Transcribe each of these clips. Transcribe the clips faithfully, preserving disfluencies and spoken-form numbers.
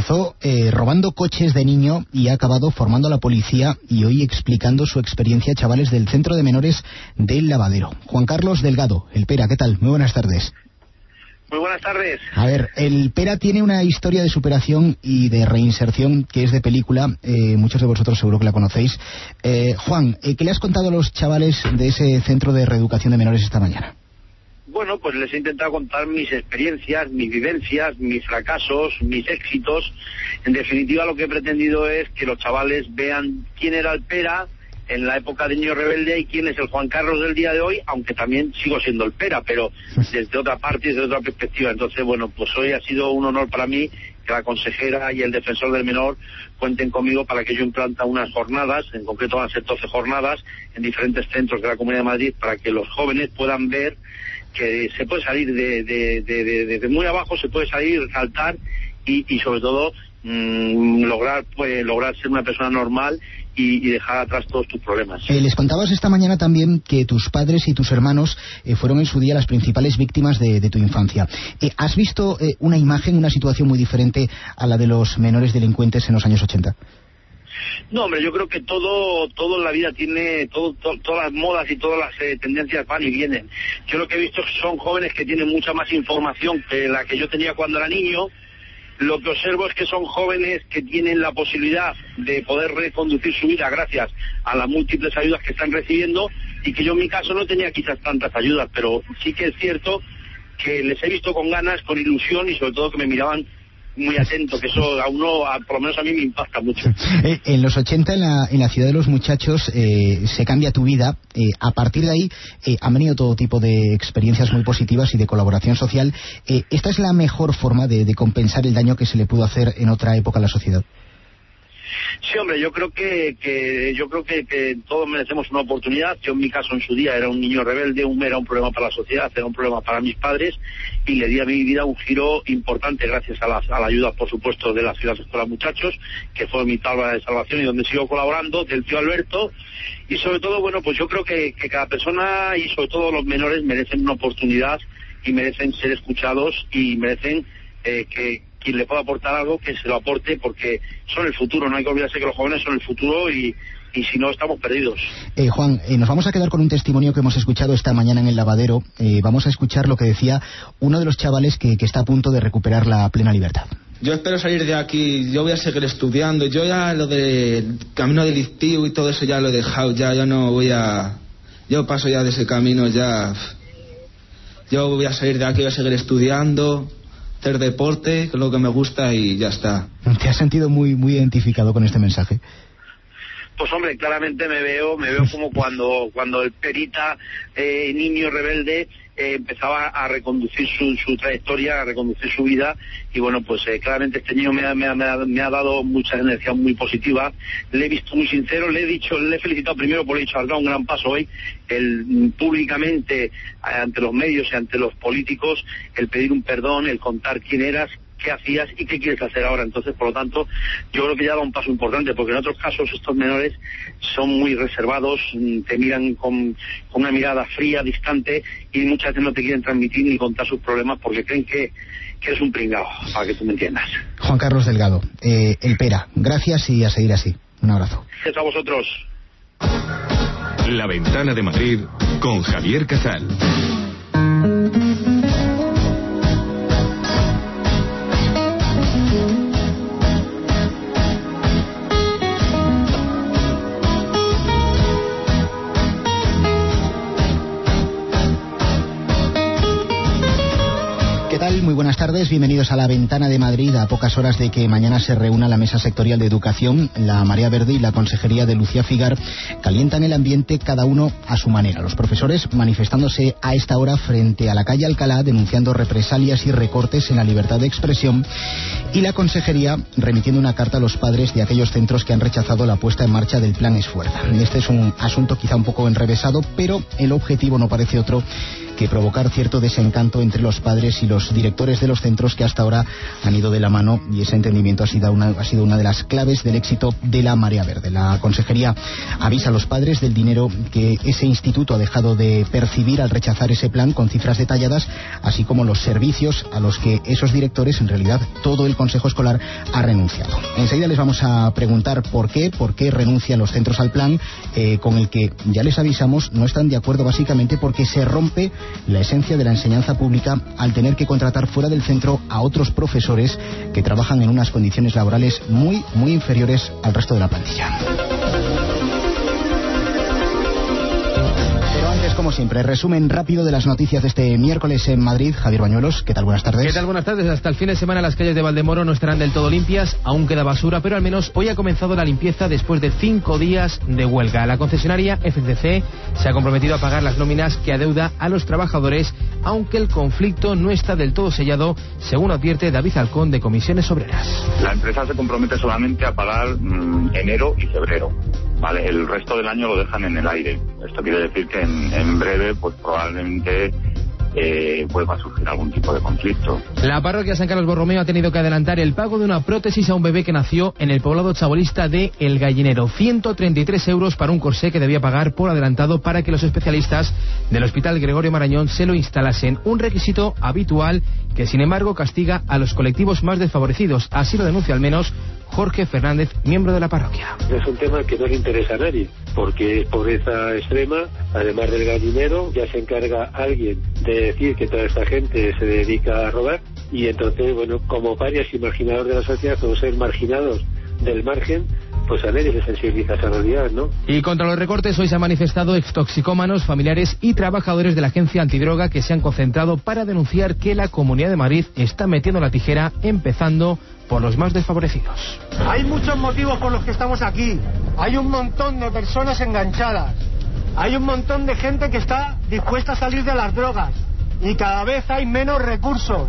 Empezó eh, robando coches de niño y ha acabado formando a la policía y hoy explicando su experiencia a chavales del Centro de Menores del Lavadero. Juan Carlos Delgado, el Pera, ¿qué tal? Muy buenas tardes. Muy buenas tardes. A ver, el Pera tiene una historia de superación y de reinserción que es de película, eh, muchos de vosotros seguro que la conocéis. Eh, Juan, eh, ¿qué le has contado a los chavales de ese Centro de Reeducación de Menores esta mañana? Bueno, pues les he intentado contar mis experiencias, mis vivencias, mis fracasos, mis éxitos. En definitiva, lo que he pretendido es que los chavales vean quién era el Pera en la época de Niño Rebelde y quién es el Juan Carlos del día de hoy, aunque también sigo siendo el Pera, pero desde otra parte y desde otra perspectiva. Entonces, bueno, pues hoy ha sido un honor para mí que la consejera y el defensor del menor cuenten conmigo para que yo implante unas jornadas, en concreto van a ser doce jornadas, en diferentes centros de la Comunidad de Madrid, para que los jóvenes puedan ver que se puede salir de, de, de, de, de, de muy abajo, se puede salir, saltar y, y sobre todo mmm, lograr pues lograr ser una persona normal y, y dejar atrás todos tus problemas. Eh, les contabas esta mañana también que tus padres y tus hermanos eh, fueron en su día las principales víctimas de, de tu infancia. Eh, ¿Has visto eh, una imagen, una situación muy diferente a la de los menores delincuentes en los años ochenta? No, hombre, yo creo que todo todo en la vida tiene, todo, to, todas las modas y todas las eh, tendencias van y vienen. Yo lo que he visto son jóvenes que tienen mucha más información que la que yo tenía cuando era niño. Lo que observo es que son jóvenes que tienen la posibilidad de poder reconducir su vida gracias a las múltiples ayudas que están recibiendo, y que yo en mi caso no tenía quizás tantas ayudas, pero sí que es cierto que les he visto con ganas, con ilusión, y sobre todo que me miraban muy atento, que eso a uno, a, por lo menos a mí, me impacta mucho. Eh, en los ochenta, en la, en la ciudad de los muchachos, eh, se cambia tu vida. Eh, a partir de ahí eh, han venido todo tipo de experiencias muy positivas y de colaboración social. Eh, ¿Esta es la mejor forma de, de compensar el daño que se le pudo hacer en otra época a la sociedad? Sí, hombre, yo creo que, que yo creo que, que todos merecemos una oportunidad. Yo en mi caso en su día era un niño rebelde, un, era un problema para la sociedad, era un problema para mis padres, y le di a mi vida un giro importante gracias a, las, a la ayuda, por supuesto, de la Ciudad Escuela Muchachos, que fue mi tabla de salvación y donde sigo colaborando, del tío Alberto. Y sobre todo, bueno, pues yo creo que, que cada persona y sobre todo los menores merecen una oportunidad y merecen ser escuchados y merecen eh, que quien le pueda aportar algo, que se lo aporte, porque son el futuro. No hay que olvidarse que los jóvenes son el futuro y, y si no, estamos perdidos. Eh, Juan, eh, nos vamos a quedar con un testimonio que hemos escuchado esta mañana en el lavadero. Eh, vamos a escuchar lo que decía uno de los chavales que, que está a punto de recuperar la plena libertad. Yo espero salir de aquí, yo voy a seguir estudiando. Yo ya lo del camino delictivo y todo eso ya lo he dejado, ya yo no voy a... Yo paso ya de ese camino, ya... Yo voy a salir de aquí, voy a seguir estudiando, hacer deporte, que es lo que me gusta, y ya está. ¿Te has sentido muy muy identificado con este mensaje? Pues hombre, claramente me veo me veo como cuando cuando el Perita, eh, niño rebelde, eh, empezaba a reconducir su, su trayectoria, a reconducir su vida, y bueno, pues eh, claramente este niño me ha, me, ha, me, ha, me ha dado mucha energía muy positiva. Le he visto muy sincero, le he dicho, le he felicitado primero por el hecho, has dado un gran paso hoy, el públicamente ante los medios y ante los políticos, el pedir un perdón, el contar quién eras, qué hacías y qué quieres hacer ahora. Entonces, por lo tanto, yo creo que ya da un paso importante, porque en otros casos estos menores son muy reservados, te miran con, con una mirada fría, distante, y muchas veces no te quieren transmitir ni contar sus problemas porque creen que, que eres un pringao, para que tú me entiendas. Juan Carlos Delgado, eh, el Pera, gracias y a seguir así. Un abrazo. Gracias a vosotros. La Ventana de Madrid con Javier Casal. ¿Qué tal? Muy buenas tardes, bienvenidos a La Ventana de Madrid. A pocas horas de que mañana se reúna la Mesa Sectorial de Educación, la Marea Verde y la Consejería de Lucía Figar calientan el ambiente cada uno a su manera. Los profesores manifestándose a esta hora frente a la calle Alcalá denunciando represalias y recortes en la libertad de expresión, y la Consejería remitiendo una carta a los padres de aquellos centros que han rechazado la puesta en marcha del Plan Esfuerza. Este es un asunto quizá un poco enrevesado, pero el objetivo no parece otro que provocar cierto desencanto entre los padres y los directores de los centros que hasta ahora han ido de la mano, y ese entendimiento ha sido una, ha sido una de las claves del éxito de la Marea Verde. La consejería avisa a los padres del dinero que ese instituto ha dejado de percibir al rechazar ese plan, con cifras detalladas, así como los servicios a los que esos directores, en realidad todo el consejo escolar, ha renunciado. Enseguida les vamos a preguntar por qué, por qué renuncian los centros al plan, eh, con el que, ya les avisamos, no están de acuerdo básicamente porque se rompe la esencia de la enseñanza pública al tener que contratar fuera del centro a otros profesores que trabajan en unas condiciones laborales muy, muy inferiores al resto de la plantilla. Como siempre, resumen rápido de las noticias de este miércoles en Madrid. Javier Bañuelos, ¿qué tal? Buenas tardes. ¿Qué tal? Buenas tardes. Hasta el fin de semana las calles de Valdemoro no estarán del todo limpias, aún queda basura, pero al menos hoy ha comenzado la limpieza después de cinco días de huelga. La concesionaria F C C se ha comprometido a pagar las nóminas que adeuda a los trabajadores, aunque el conflicto no está del todo sellado, según advierte David Alcón de Comisiones Obreras. La empresa se compromete solamente a pagar mmm, enero y febrero. Vale, el resto del año lo dejan en el aire. Esto quiere decir que en, en breve, pues probablemente eh, vuelva a surgir algún tipo de conflicto. La parroquia San Carlos Borromeo ha tenido que adelantar el pago de una prótesis a un bebé que nació en el poblado chabolista de El Gallinero. ciento treinta y tres euros para un corsé que debía pagar por adelantado para que los especialistas del Hospital Gregorio Marañón se lo instalasen. Un requisito habitual que, sin embargo, castiga a los colectivos más desfavorecidos. Así lo denuncia al menos Jorge Fernández, miembro de la parroquia. Es un tema que no le interesa a nadie, porque es pobreza extrema. Además del gallinero, ya se encarga alguien de decir que toda esta gente se dedica a robar, y entonces, bueno, como parias y marginados de la sociedad, como ser marginados del margen, pues a nadie le sensibiliza esa realidad, ¿no? Y contra los recortes hoy se han manifestado extoxicómanos, familiares y trabajadores de la agencia antidroga, que se han concentrado para denunciar que la Comunidad de Madrid está metiendo la tijera, empezando por los más desfavorecidos. Hay muchos motivos por los que estamos aquí. Hay un montón de personas enganchadas. Hay un montón de gente que está dispuesta a salir de las drogas. Y cada vez hay menos recursos.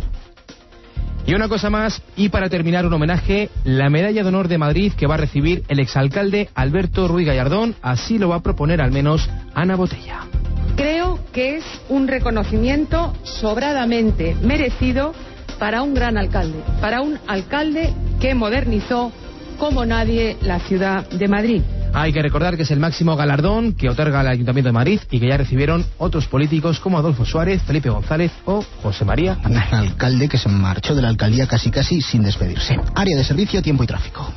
Y una cosa más, y para terminar, un homenaje, la Medalla de Honor de Madrid que va a recibir el exalcalde Alberto Ruiz Gallardón. Así lo va a proponer al menos Ana Botella. Creo que es un reconocimiento sobradamente merecido para un gran alcalde, para un alcalde que modernizó como nadie la ciudad de Madrid. Hay que recordar que es el máximo galardón que otorga el Ayuntamiento de Madrid y que ya recibieron otros políticos como Adolfo Suárez, Felipe González o José María Aznar. Un alcalde que se marchó de la alcaldía casi casi sin despedirse. Área de servicio, tiempo y tráfico.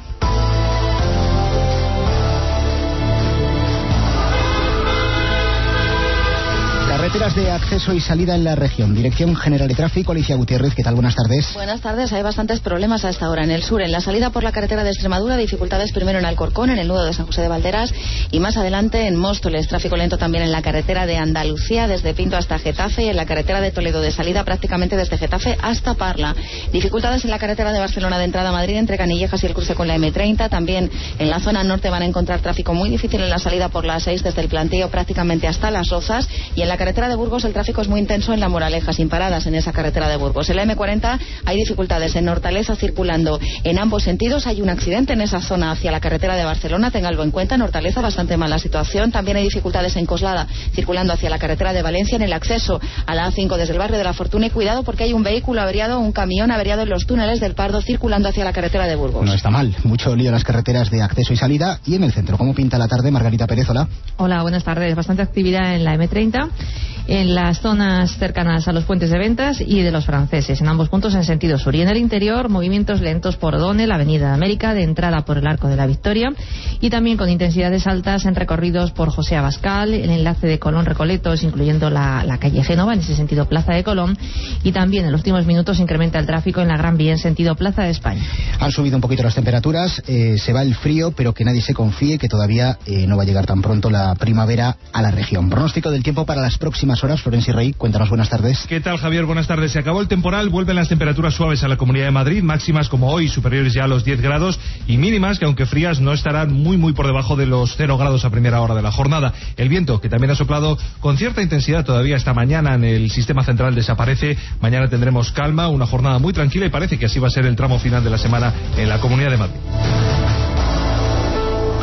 Carreteras de acceso y salida en la región. Dirección General de Tráfico, Alicia Gutiérrez, ¿qué tal? Buenas tardes. Buenas tardes. Hay bastantes problemas a esta hora. En el sur, en la salida por la carretera de Extremadura, dificultades primero en Alcorcón, en el nudo de San José de Valderas, y más adelante en Móstoles. Tráfico lento también en la carretera de Andalucía, desde Pinto hasta Getafe, y en la carretera de Toledo de salida prácticamente desde Getafe hasta Parla. Dificultades en la carretera de Barcelona de entrada a Madrid, entre Canillejas y el cruce con la eme treinta. También en la zona norte van a encontrar tráfico muy difícil en la salida por la A seis, desde el Plantío prácticamente hasta Las Rozas, y en la carretera de Burgos el tráfico es muy intenso en La Moraleja, sin paradas en esa carretera de Burgos. En la eme cuarenta hay dificultades en Hortaleza circulando en ambos sentidos. Hay un accidente en esa zona hacia la carretera de Barcelona, ténganlo en cuenta. En Hortaleza bastante mala situación. También hay dificultades en Coslada circulando hacia la carretera de Valencia, en el acceso a la A cinco desde el barrio de la Fortuna. Y cuidado porque hay un vehículo averiado, un camión averiado en los túneles del Pardo circulando hacia la carretera de Burgos. No está mal. Mucho lío en las carreteras de acceso y salida. Y en el centro, ¿cómo pinta la tarde? Margarita Pérez, hola. Hola, buenas tardes. Bastante actividad en la eme treinta, en las zonas cercanas a los puentes de Ventas y de los Franceses, en ambos puntos en sentido sur. Y en el interior, movimientos lentos por O'Donnell, Avenida de América, de entrada por el Arco de la Victoria, y también con intensidades altas en recorridos por José Abascal, el enlace de Colón-Recoletos, incluyendo la, la calle Génova, en ese sentido Plaza de Colón, y también en los últimos minutos incrementa el tráfico en la Gran Vía en sentido Plaza de España. Han subido un poquito las temperaturas, eh, se va el frío, pero que nadie se confíe que todavía eh, no va a llegar tan pronto la primavera a la región. Pronóstico del tiempo para las próximas horas. Florencio Rey, cuéntanos, buenas tardes. ¿Qué tal, Javier? Buenas tardes. Se acabó el temporal, vuelven las temperaturas suaves a la Comunidad de Madrid, máximas como hoy superiores ya a los diez grados, y mínimas que, aunque frías, no estarán muy muy por debajo de los cero grados a primera hora de la jornada. El viento, que también ha soplado con cierta intensidad todavía esta mañana en el sistema central, desaparece. Mañana tendremos calma, una jornada muy tranquila, y parece que así va a ser el tramo final de la semana en la Comunidad de Madrid.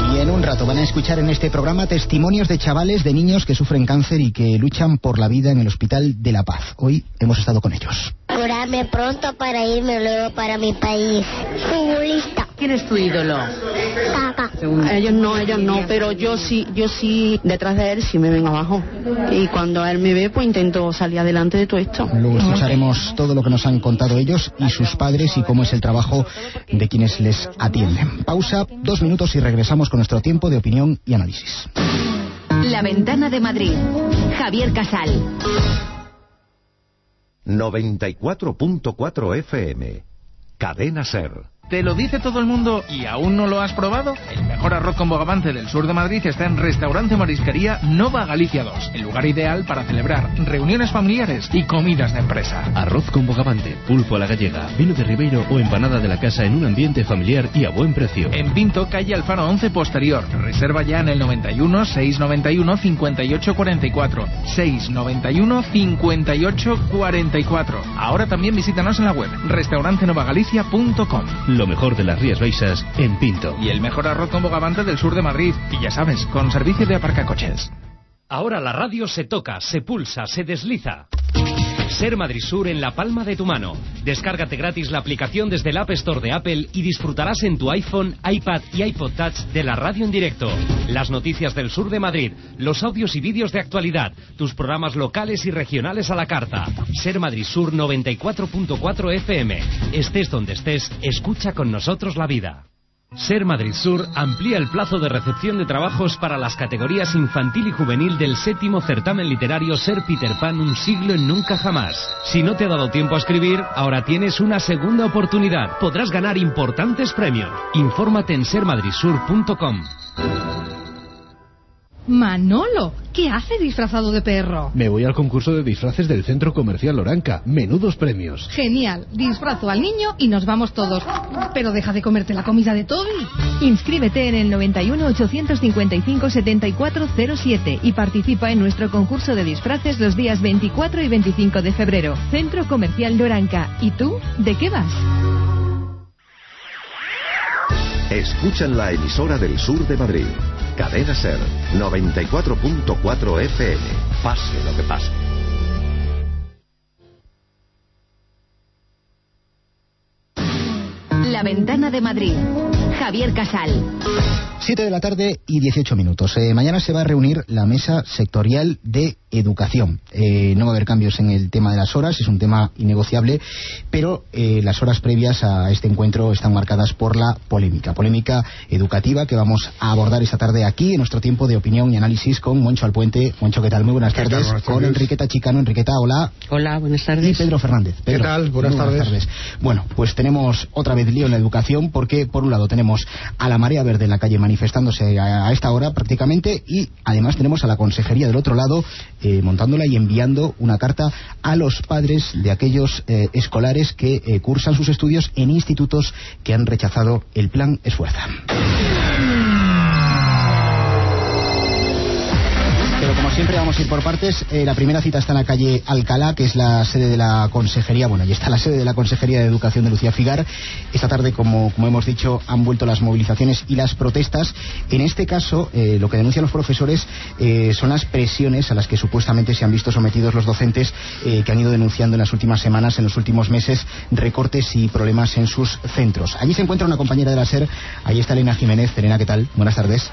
Y en un rato van a escuchar en este programa testimonios de chavales, de niños que sufren cáncer y que luchan por la vida en el Hospital de la Paz. Hoy hemos estado con ellos. Curarme pronto para irme luego para mi país. Futbolista. ¿Quién es tu ídolo? Papá. Ellos no, ellos no, pero yo sí, yo sí, detrás de él sí me vengo abajo. Y cuando él me ve, pues intento salir adelante de todo esto. Luego escucharemos todo lo que nos han contado ellos y sus padres y cómo es el trabajo de quienes les atienden. Pausa, dos minutos y regresamos con nuestro tiempo de opinión y análisis. La Ventana de Madrid. Javier Casal. noventa y cuatro punto cuatro F M. Cadena SER. ¿Te lo dice todo el mundo y aún no lo has probado? El mejor arroz con bogavante del sur de Madrid está en Restaurante Marisquería Nova Galicia dos, el lugar ideal para celebrar reuniones familiares y comidas de empresa. Arroz con bogavante, pulpo a la gallega, vino de Ribeiro o empanada de la casa en un ambiente familiar y a buen precio. En Pinto, calle Alfaro once posterior. Reserva ya en el noventa y uno, seiscientos noventa y uno, cincuenta y ocho cuarenta y cuatro. seiscientos noventa y uno, cincuenta y ocho cuarenta y cuatro. Ahora también visítanos en la web restaurante nova galicia punto com. Lo mejor de las Rías Baixas en Pinto. Y el mejor arroz con bogavante del sur de Madrid. Y ya sabes, con servicio de aparcacoches. Ahora la radio se toca, se pulsa, se desliza. Ser Madrid Sur en la palma de tu mano. Descárgate gratis la aplicación desde el App Store de Apple y disfrutarás en tu iPhone, iPad y iPod Touch de la radio en directo. Las noticias del sur de Madrid, los audios y vídeos de actualidad, tus programas locales y regionales a la carta. Ser Madrid Sur noventa y cuatro punto cuatro F M. Estés donde estés, escucha con nosotros la vida. Ser Madrid Sur amplía el plazo de recepción de trabajos para las categorías infantil y juvenil del séptimo certamen literario Ser Peter Pan un siglo en nunca jamás. Si no te ha dado tiempo a escribir, ahora tienes una segunda oportunidad. Podrás ganar importantes premios. Infórmate en ser madrid sur punto com. Manolo, ¿qué hace disfrazado de perro? Me voy al concurso de disfraces del Centro Comercial Loranca. Menudos premios. Genial, disfrazo al niño y nos vamos todos. Pero deja de comerte la comida de Toby. Inscríbete en el noventa y uno, ochocientos cincuenta y cinco, setenta y cuatro cero siete y participa en nuestro concurso de disfraces los días veinticuatro y veinticinco de febrero. Centro Comercial Loranca. ¿Y tú? ¿De qué vas? Escuchan la emisora del sur de Madrid. Cadena SER, noventa y cuatro punto cuatro F M. Pase lo que pase. La Ventana de Madrid. Javier Casal. siete de la tarde y dieciocho minutos. Eh, mañana se va a reunir la mesa sectorial de educación. Eh, no va a haber cambios en el tema de las horas, es un tema innegociable, pero eh, las horas previas a este encuentro están marcadas por la polémica. Polémica educativa que vamos a abordar esta tarde aquí en nuestro tiempo de opinión y análisis con Moncho Alpuente. Moncho, ¿qué tal? Muy buenas tardes. Buenas tardes. Con Enriqueta Chicano. Enriqueta, hola. Hola, buenas tardes. Y Pedro Fernández. Pedro, ¿qué tal? Buenas, buenas tardes. tardes. Bueno, pues tenemos otra vez lío en la educación porque por un lado tenemos a la Marea Verde en la calle manifestándose a esta hora prácticamente y además tenemos a la consejería del otro lado eh, montándola y enviando una carta a los padres de aquellos eh, escolares que eh, cursan sus estudios en institutos que han rechazado el plan Esfuerza. Pero como siempre vamos a ir por partes. Eh, la primera cita está en la calle Alcalá, que es la sede de la consejería, bueno, y está la sede de la Consejería de Educación de Lucía Figar. Esta tarde, como, como hemos dicho, han vuelto las movilizaciones y las protestas. En este caso, eh, lo que denuncian los profesores eh, son las presiones a las que supuestamente se han visto sometidos los docentes eh, que han ido denunciando en las últimas semanas, en los últimos meses, recortes y problemas en sus centros. Allí se encuentra una compañera de la SER, ahí está Elena Jiménez. Elena, ¿qué tal? Buenas tardes.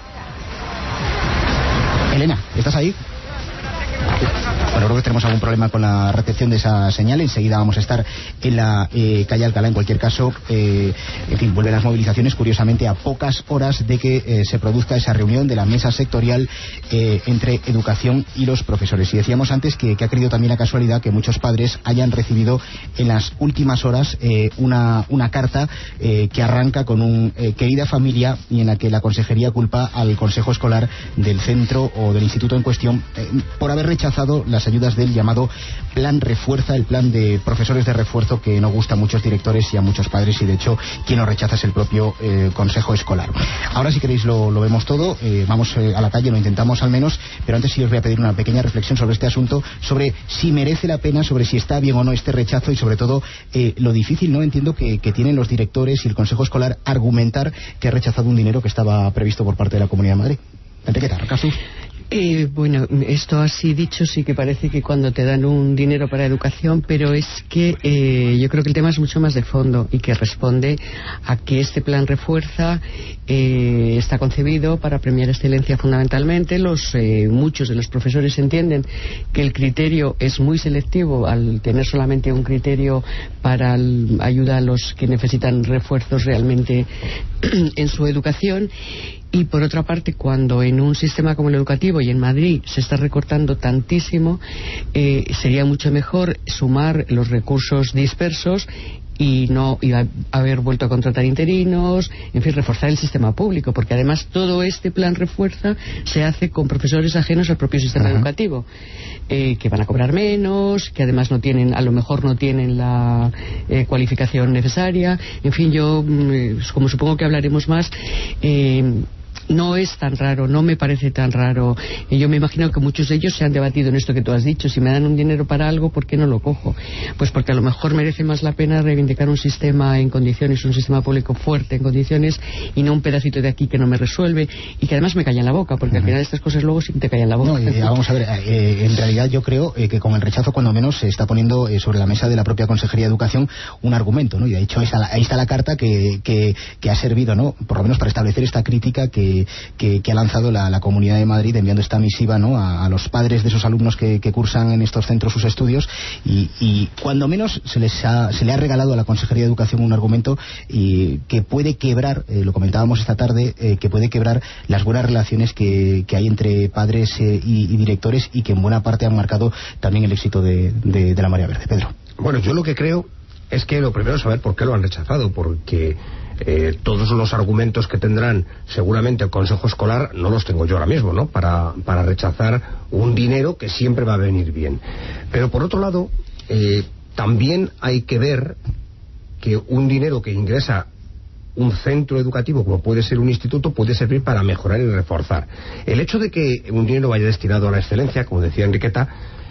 Elena, ¿estás ahí? Bueno, creo que tenemos algún problema con la recepción de esa señal. Enseguida vamos a estar en la eh, calle Alcalá. En cualquier caso, eh, en fin, vuelven las movilizaciones, curiosamente, a pocas horas de que eh, se produzca esa reunión de la mesa sectorial eh, entre educación y los profesores. Y decíamos antes que, que ha querido también la casualidad que muchos padres hayan recibido en las últimas horas eh, una, una carta eh, que arranca con un eh, querida familia, y en la que la consejería culpa al consejo escolar del centro o del instituto en cuestión eh, por haber rechazado las ayudas espaldas del llamado Plan Refuerza, el plan de profesores de refuerzo que no gusta a muchos directores y a muchos padres, y de hecho quien lo rechaza es el propio eh, Consejo Escolar. Ahora, si queréis, lo, lo vemos todo, eh, vamos eh, a la calle, lo intentamos al menos, pero antes sí os voy a pedir una pequeña reflexión sobre este asunto, sobre si merece la pena, sobre si está bien o no este rechazo y sobre todo eh, lo difícil, no entiendo que, que tienen los directores y el Consejo Escolar argumentar que ha rechazado un dinero que estaba previsto por parte de la Comunidad de Madrid. Enriqueta, Casus. Eh, bueno, esto así dicho sí que parece que cuando te dan un dinero para educación, pero es que eh, yo creo que el tema es mucho más de fondo y que responde a que este plan Refuerza eh, está concebido para premiar excelencia fundamentalmente. Los eh, muchos de los profesores entienden que el criterio es muy selectivo al tener solamente un criterio para el, ayuda a los que necesitan refuerzos realmente en su educación. Y por otra parte, cuando en un sistema como el educativo y en Madrid se está recortando tantísimo, eh, sería mucho mejor sumar los recursos dispersos y no y a, haber vuelto a contratar interinos, en fin, reforzar el sistema público, porque además todo este plan Refuerza se hace con profesores ajenos al propio sistema Ajá. educativo, eh, que van a cobrar menos, que además no tienen, a lo mejor no tienen la eh, cualificación necesaria. En fin, yo, eh, como supongo que hablaremos más, eh, no es tan raro, no me parece tan raro. Y yo me imagino que muchos de ellos se han debatido en esto que tú has dicho. Si me dan un dinero para algo, ¿por qué no lo cojo? Pues porque a lo mejor merece más la pena reivindicar un sistema en condiciones, un sistema público fuerte en condiciones, y no un pedacito de aquí que no me resuelve y que además me calla en la boca, porque uh-huh. al final estas cosas luego sí te callan la boca. No, eh, vamos a ver, eh, en realidad yo creo eh, que con el rechazo cuando menos se está poniendo eh, sobre la mesa de la propia Consejería de Educación un argumento, ¿no? Y de hecho ahí está la, ahí está la carta que, que, que ha servido, ¿no? Por lo menos para establecer esta crítica que Que, que ha lanzado la, la Comunidad de Madrid, enviando esta misiva, ¿no?, a, a los padres de esos alumnos que, que cursan en estos centros sus estudios, y, y cuando menos se les ha, se le ha regalado a la Consejería de Educación un argumento y que puede quebrar, eh, lo comentábamos esta tarde, eh, que puede quebrar las buenas relaciones que, que hay entre padres eh, y, y directores, y que en buena parte han marcado también el éxito de, de, de la Marea Verde. Pedro. Bueno, yo lo que creo es que lo primero es saber por qué lo han rechazado, porque Eh, todos los argumentos que tendrán seguramente el Consejo Escolar no los tengo yo ahora mismo, ¿no?, para, para rechazar un dinero que siempre va a venir bien. Pero por otro lado, eh, también hay que ver que un dinero que ingresa un centro educativo, como puede ser un instituto, puede servir para mejorar y reforzar. El hecho de que un dinero vaya destinado a la excelencia, como decía Enriqueta,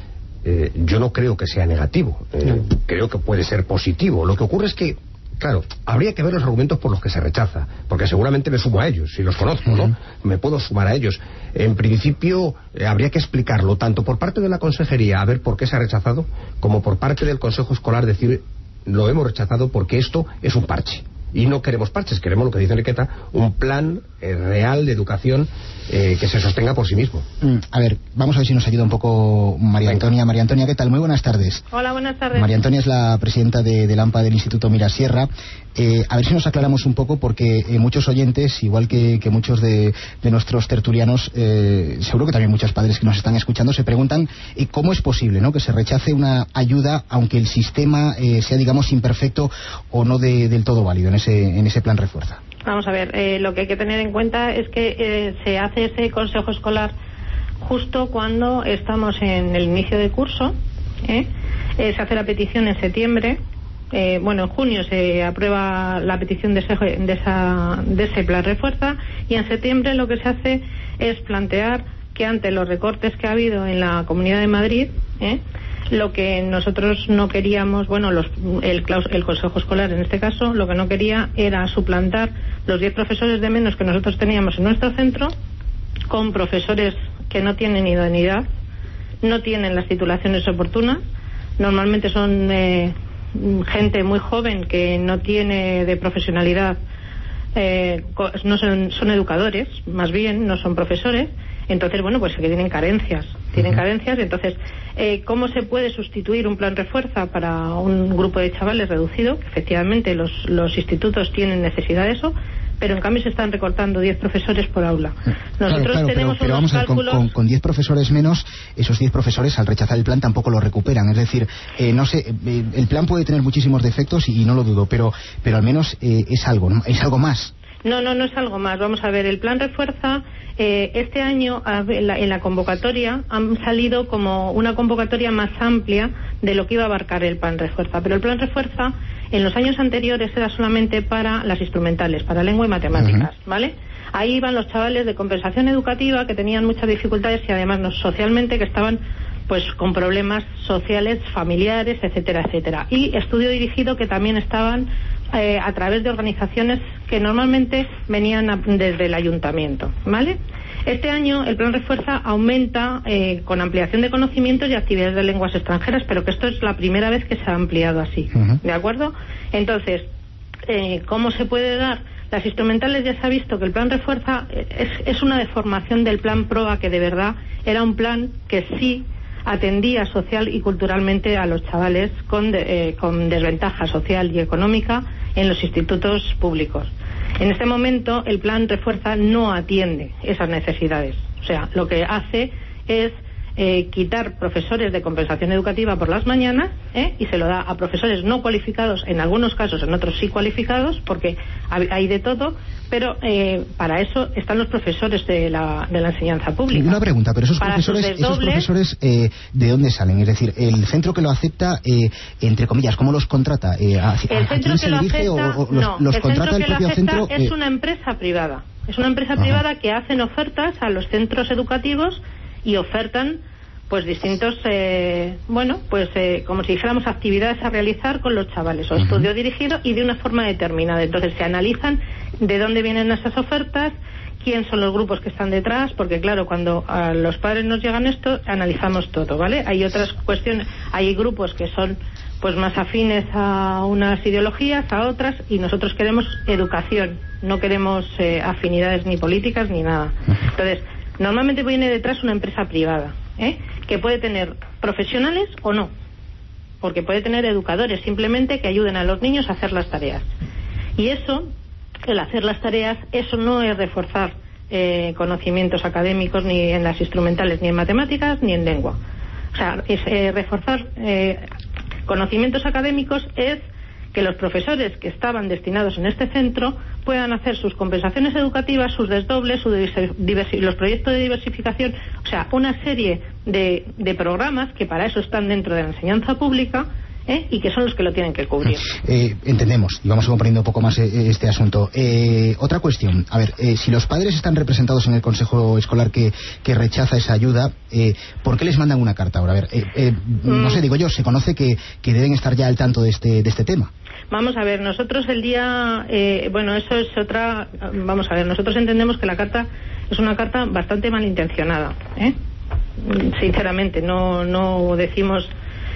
eh, yo no creo que sea negativo, eh, no. creo que puede ser positivo. Lo que ocurre es que, claro, habría que ver los argumentos por los que se rechaza, porque seguramente me sumo a ellos, si los conozco, ¿no? Uh-huh. Me puedo sumar a ellos. En principio, eh, habría que explicarlo, tanto por parte de la Consejería, a ver por qué se ha rechazado, como por parte del Consejo Escolar, decir, lo hemos rechazado porque esto es un parche. Y no queremos parches, queremos, lo que dice Enriqueta, un plan eh, real de educación eh, que se sostenga por sí mismo. Mm, a ver, vamos a ver si nos ayuda un poco María Antonia. María Antonia, ¿qué tal? Muy buenas tardes. Hola, buenas tardes. María Antonia es la presidenta de, del AMPA del Instituto Mirasierra. Eh, a ver si nos aclaramos un poco, porque eh, muchos oyentes, igual que, que muchos de, de nuestros tertulianos, eh, seguro que también muchos padres que nos están escuchando, se preguntan eh, cómo es posible, ¿no?, que se rechace una ayuda aunque el sistema eh, sea, digamos, imperfecto o no de, del todo válido en ese, en ese plan Refuerza. Vamos a ver, eh, lo que hay que tener en cuenta es que eh, se hace ese consejo escolar justo cuando estamos en el inicio de curso, ¿eh? Eh, se hace la petición en septiembre. Eh, bueno, en junio se aprueba la petición de ese, de, esa, de ese plan Refuerza, y en septiembre lo que se hace es plantear que ante los recortes que ha habido en la Comunidad de Madrid, ¿eh?, lo que nosotros no queríamos, bueno, los, el, el Consejo Escolar en este caso, lo que no quería era suplantar los diez profesores de menos que nosotros teníamos en nuestro centro con profesores que no tienen idoneidad, no tienen las titulaciones oportunas, normalmente son eh, gente muy joven que no tiene de profesionalidad, eh, no son, son educadores, más bien, no son profesores. Entonces, bueno, pues que tienen carencias, tienen uh-huh. carencias, entonces, eh, ¿cómo se puede sustituir un plan Refuerza para un grupo de chavales reducido? Efectivamente, los, los institutos tienen necesidad de eso, pero en cambio se están recortando diez profesores por aula. Nosotros claro, claro, tenemos pero, pero unos vamos a ver, cálculos... con, con diez profesores menos, esos diez profesores al rechazar el plan tampoco lo recuperan. Es decir, eh, no sé, eh, el plan puede tener muchísimos defectos y, y no lo dudo, pero, pero al menos eh, es algo, ¿no? Es algo más. No, no, no es algo más. Vamos a ver, el plan Refuerza, eh, este año en la, en la convocatoria han salido como una convocatoria más amplia de lo que iba a abarcar el plan Refuerza. Pero el plan Refuerza en los años anteriores era solamente para las instrumentales, para lengua y matemáticas, uh-huh. ¿vale? Ahí iban los chavales de compensación educativa que tenían muchas dificultades y además no, socialmente que estaban pues con problemas sociales, familiares, etcétera, etcétera. Y estudio dirigido que también estaban eh, a través de organizaciones que normalmente venían a, desde el ayuntamiento, ¿vale? Este año el plan Refuerza aumenta eh, con ampliación de conocimientos y actividades de lenguas extranjeras, pero que esto es la primera vez que se ha ampliado así, uh-huh. ¿de acuerdo? Entonces, eh, ¿cómo se puede dar? Las instrumentales ya se ha visto que el plan Refuerza es, es una deformación del plan PROA, que de verdad era un plan que sí atendía social y culturalmente a los chavales con, de, eh, con desventaja social y económica en los institutos públicos. En este momento el plan Refuerza no atiende esas necesidades. O sea, lo que hace es eh, quitar profesores de compensación educativa por las mañanas ¿eh? y se lo da a profesores no cualificados, en algunos casos, en otros sí cualificados, porque hay de todo, pero eh, para eso están los profesores de la, de la enseñanza pública. Una pregunta, pero esos para profesores, esos profesores eh, ¿de dónde salen? Es decir, el centro que lo acepta, eh, entre comillas, ¿cómo los contrata? Eh, ¿a, el a centro quién que se lo dirige acepta, o, o los, no, los el contrata centro el propio que lo acepta centro? Es eh... una empresa privada. Es una empresa Ajá. privada que hacen ofertas a los centros educativos y ofertan pues distintos, eh, bueno, pues eh, como si dijéramos actividades a realizar con los chavales, o uh-huh. estudio dirigido y de una forma determinada. Entonces se analizan de dónde vienen esas ofertas, quién son los grupos que están detrás, porque claro, cuando a los padres nos llegan esto, analizamos todo, ¿vale? Hay otras cuestiones, hay grupos que son pues más afines a unas ideologías, a otras, y nosotros queremos educación, no queremos eh, afinidades ni políticas ni nada. Entonces, normalmente viene detrás una empresa privada, ¿eh? que puede tener profesionales o no, porque puede tener educadores simplemente que ayuden a los niños a hacer las tareas. Y eso, el hacer las tareas, eso no es reforzar eh, conocimientos académicos ni en las instrumentales, ni en matemáticas, ni en lengua. O sea, es, eh, reforzar eh, conocimientos académicos es que los profesores que estaban destinados en este centro puedan hacer sus compensaciones educativas, sus desdobles, su diversi- los proyectos de diversificación, o sea, una serie de, de programas que para eso están dentro de la enseñanza pública, ¿eh? y que son los que lo tienen que cubrir. Eh, entendemos, y vamos comprendiendo un poco más eh, este asunto. Eh, otra cuestión, a ver, eh, si los padres están representados en el Consejo Escolar que, que rechaza esa ayuda, eh, ¿por qué les mandan una carta ahora? A ver, eh, eh, mm. no sé, digo yo, se conoce que, que deben estar ya al tanto de este, de este tema. Vamos a ver, nosotros el día, eh, bueno, eso es otra, vamos a ver, nosotros entendemos que la carta es una carta bastante malintencionada, ¿eh? Sinceramente, no, no decimos,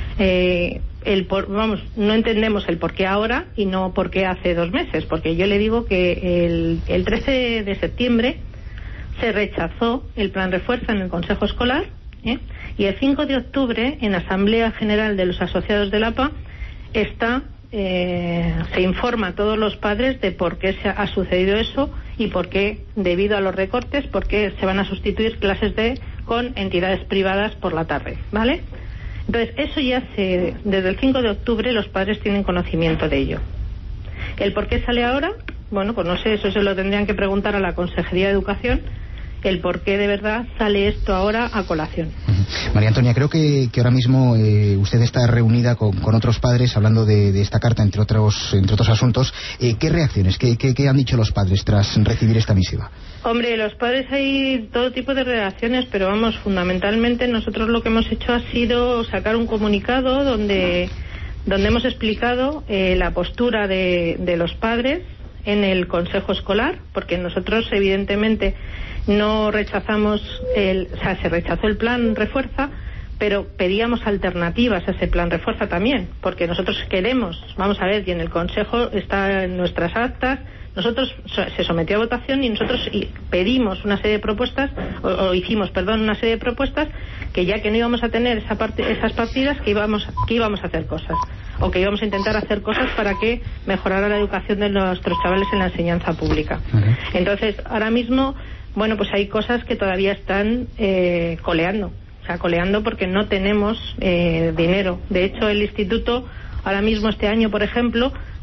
eh, el por, vamos, no entendemos el por qué ahora y no por qué hace dos meses, porque yo le digo que el, el trece de septiembre se rechazó el plan Refuerza en el Consejo Escolar, ¿eh? y el cinco de octubre en la Asamblea General de los Asociados del A P A está Eh, se informa a todos los padres de por qué se ha sucedido eso y por qué, debido a los recortes, por qué se van a sustituir clases de con entidades privadas por la tarde, ¿vale? Entonces, eso ya se, desde el cinco de octubre los padres tienen conocimiento de ello. ¿El por qué sale ahora? Bueno, pues no sé, eso se lo tendrían que preguntar a la Consejería de Educación, el por qué de verdad sale esto ahora a colación. María Antonia, creo que, que ahora mismo eh, usted está reunida con, con otros padres hablando de, de esta carta, entre otros entre otros asuntos. Eh, ¿Qué reacciones, qué, qué, qué han dicho los padres tras recibir esta misiva? Hombre, los padres hay todo tipo de reacciones, pero vamos, fundamentalmente nosotros lo que hemos hecho ha sido sacar un comunicado donde, donde hemos explicado eh, la postura de, de los padres en el Consejo Escolar, porque nosotros evidentemente no rechazamos, el, o sea, se rechazó el plan Refuerza, pero pedíamos alternativas a ese plan Refuerza también, porque nosotros queremos, vamos a ver, y en el Consejo está en nuestras actas, nosotros se sometió a votación y nosotros pedimos una serie de propuestas, o, o hicimos, perdón, una serie de propuestas que ya que no íbamos a tener esa parte, esas partidas, que íbamos, que íbamos a hacer cosas, o que íbamos a intentar hacer cosas para que mejorara la educación de nuestros chavales en la enseñanza pública. Uh-huh. Entonces, ahora mismo, bueno, pues hay cosas que todavía están eh, coleando, o sea, coleando porque no tenemos eh, dinero. De hecho, el instituto, ahora mismo este año, por ejemplo,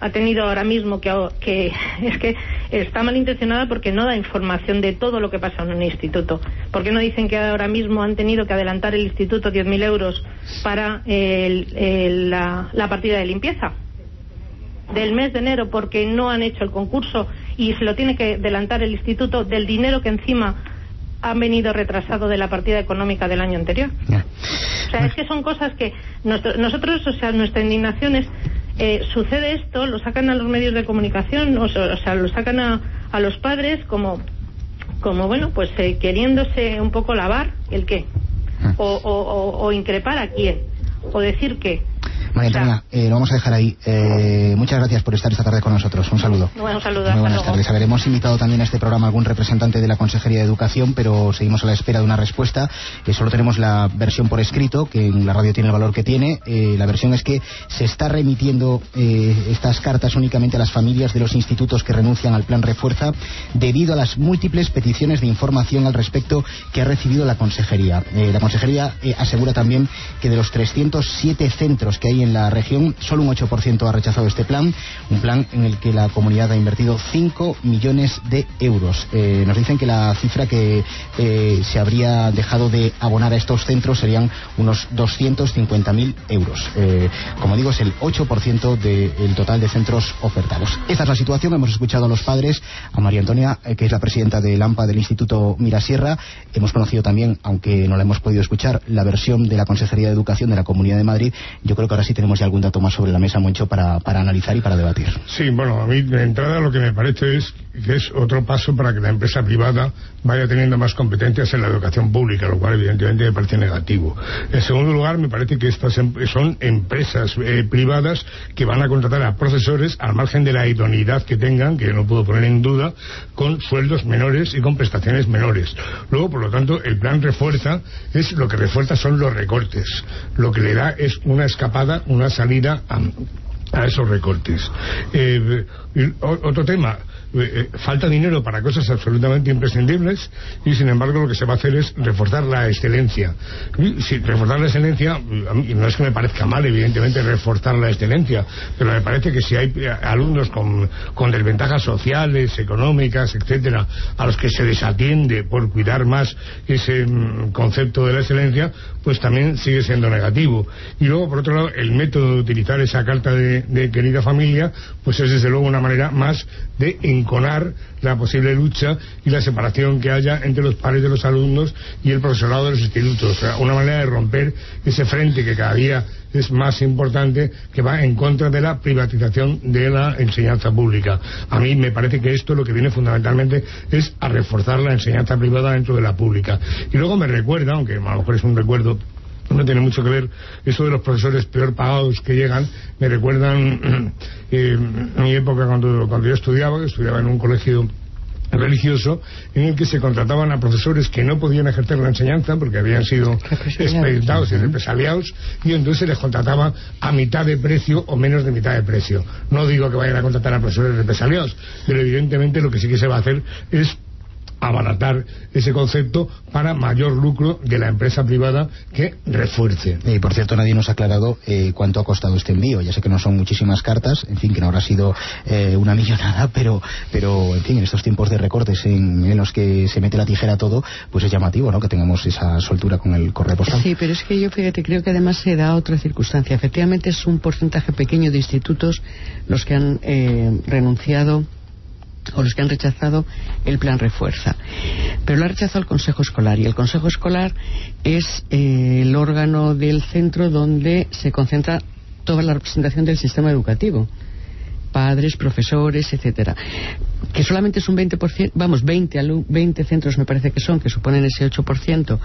ha tenido ahora mismo que, que es que está malintencionada porque no da información de todo lo que pasa en un instituto. ¿Por qué no dicen que ahora mismo han tenido que adelantar el instituto diez mil euros para el, el, la, la partida de limpieza del mes de enero, porque no han hecho el concurso y se lo tiene que adelantar el instituto del dinero que encima han venido retrasado de la partida económica del año anterior? Yeah. O sea, es que son cosas que nuestro, nosotros, o sea, nuestra indignación es eh, sucede esto, lo sacan a los medios de comunicación, o sea, o sea lo sacan a, a los padres como, como bueno, pues eh, queriéndose un poco lavar el qué, o, o, o, o increpar a quién, o decir qué. María Antonia, eh, lo vamos a dejar ahí. Eh, muchas gracias por estar esta tarde con nosotros. Un saludo. Bueno, un saludo. Muy buenas tardes. Habremos invitado también a este programa a algún representante de la Consejería de Educación, pero seguimos a la espera de una respuesta. Eh, solo tenemos la versión por escrito, que en la radio tiene el valor que tiene. Eh, la versión es que se está remitiendo eh, estas cartas únicamente a las familias de los institutos que renuncian al Plan Refuerza debido a las múltiples peticiones de información al respecto que ha recibido la Consejería. Eh, la Consejería eh, asegura también que de los trescientos siete centros que hay en la región, solo un ocho por ciento ha rechazado este plan, un plan en el que la comunidad ha invertido cinco millones de euros. Eh, nos dicen que la cifra que eh, se habría dejado de abonar a estos centros serían unos doscientos cincuenta mil euros. Eh, como digo, es el ocho por ciento del total de centros ofertados. Esta es la situación. Hemos escuchado a los padres, a María Antonia, eh, que es la presidenta del AMPA del Instituto Mirasierra. Hemos conocido también, aunque no la hemos podido escuchar, la versión de la Consejería de Educación de la Comunidad de Madrid. Yo creo que ahora sí tenemos ya algún dato más sobre la mesa, Moncho, para, para analizar y para debatir. Sí, bueno, a mí de entrada lo que me parece es que es otro paso para que la empresa privada vaya teniendo más competencias en la educación pública, lo cual evidentemente me parece negativo. En segundo lugar, me parece que estas em son empresas eh, privadas que van a contratar a profesores al margen de la idoneidad que tengan, que no puedo poner en duda, con sueldos menores y con prestaciones menores. Luego, por lo tanto, el plan Refuerza es lo que refuerza son los recortes. Lo que le da es una escapada, una salida a, a esos recortes. Eh, otro tema, eh, falta dinero para cosas absolutamente imprescindibles y sin embargo lo que se va a hacer es reforzar la excelencia. Y, si reforzar la excelencia, a mí, no es que me parezca mal evidentemente reforzar la excelencia, pero me parece que si hay alumnos con, con desventajas sociales, económicas, etcétera, a los que se desatiende por cuidar más ese mm, concepto de la excelencia, pues también sigue siendo negativo. Y luego, por otro lado, el método de utilizar esa carta de, de querida familia, pues es desde luego una manera más de enconar la posible lucha y la separación que haya entre los padres de los alumnos y el profesorado de los institutos. O sea, una manera de romper ese frente que cada día es más importante, que va en contra de la privatización de la enseñanza pública. A mí me parece que esto lo que viene fundamentalmente es a reforzar la enseñanza privada dentro de la pública. Y luego me recuerda, aunque a lo mejor es un recuerdo, no tiene mucho que ver, eso de los profesores peor pagados que llegan, me recuerdan eh, mi época cuando, cuando yo estudiaba, que estudiaba en un colegio religioso, en el que se contrataban a profesores que no podían ejercer la enseñanza porque habían sido expedientados y represaliados, y entonces se les contrataba a mitad de precio o menos de mitad de precio. No digo que vayan a contratar a profesores represaliados, pero evidentemente lo que sí que se va a hacer es abaratar ese concepto para mayor lucro de la empresa privada que refuerce. Y por cierto, nadie nos ha aclarado eh, cuánto ha costado este envío. Ya sé que no son muchísimas cartas, en fin, que no habrá sido eh, una millonada, pero, pero en fin, en estos tiempos de recortes en, en los que se mete la tijera todo, pues es llamativo, ¿no?, que tengamos esa soltura con el correo postal. Sí, pero es que yo, fíjate, creo que además se da otra circunstancia. Efectivamente es un porcentaje pequeño de institutos los que han eh, renunciado o los que han rechazado el plan Refuerza, pero lo ha rechazado el Consejo Escolar, y el Consejo Escolar es eh, el órgano del centro donde se concentra toda la representación del sistema educativo, padres, profesores, etcétera, que solamente es un veinte por ciento, vamos, veinte, veinte centros me parece que son, que suponen ese ocho por ciento.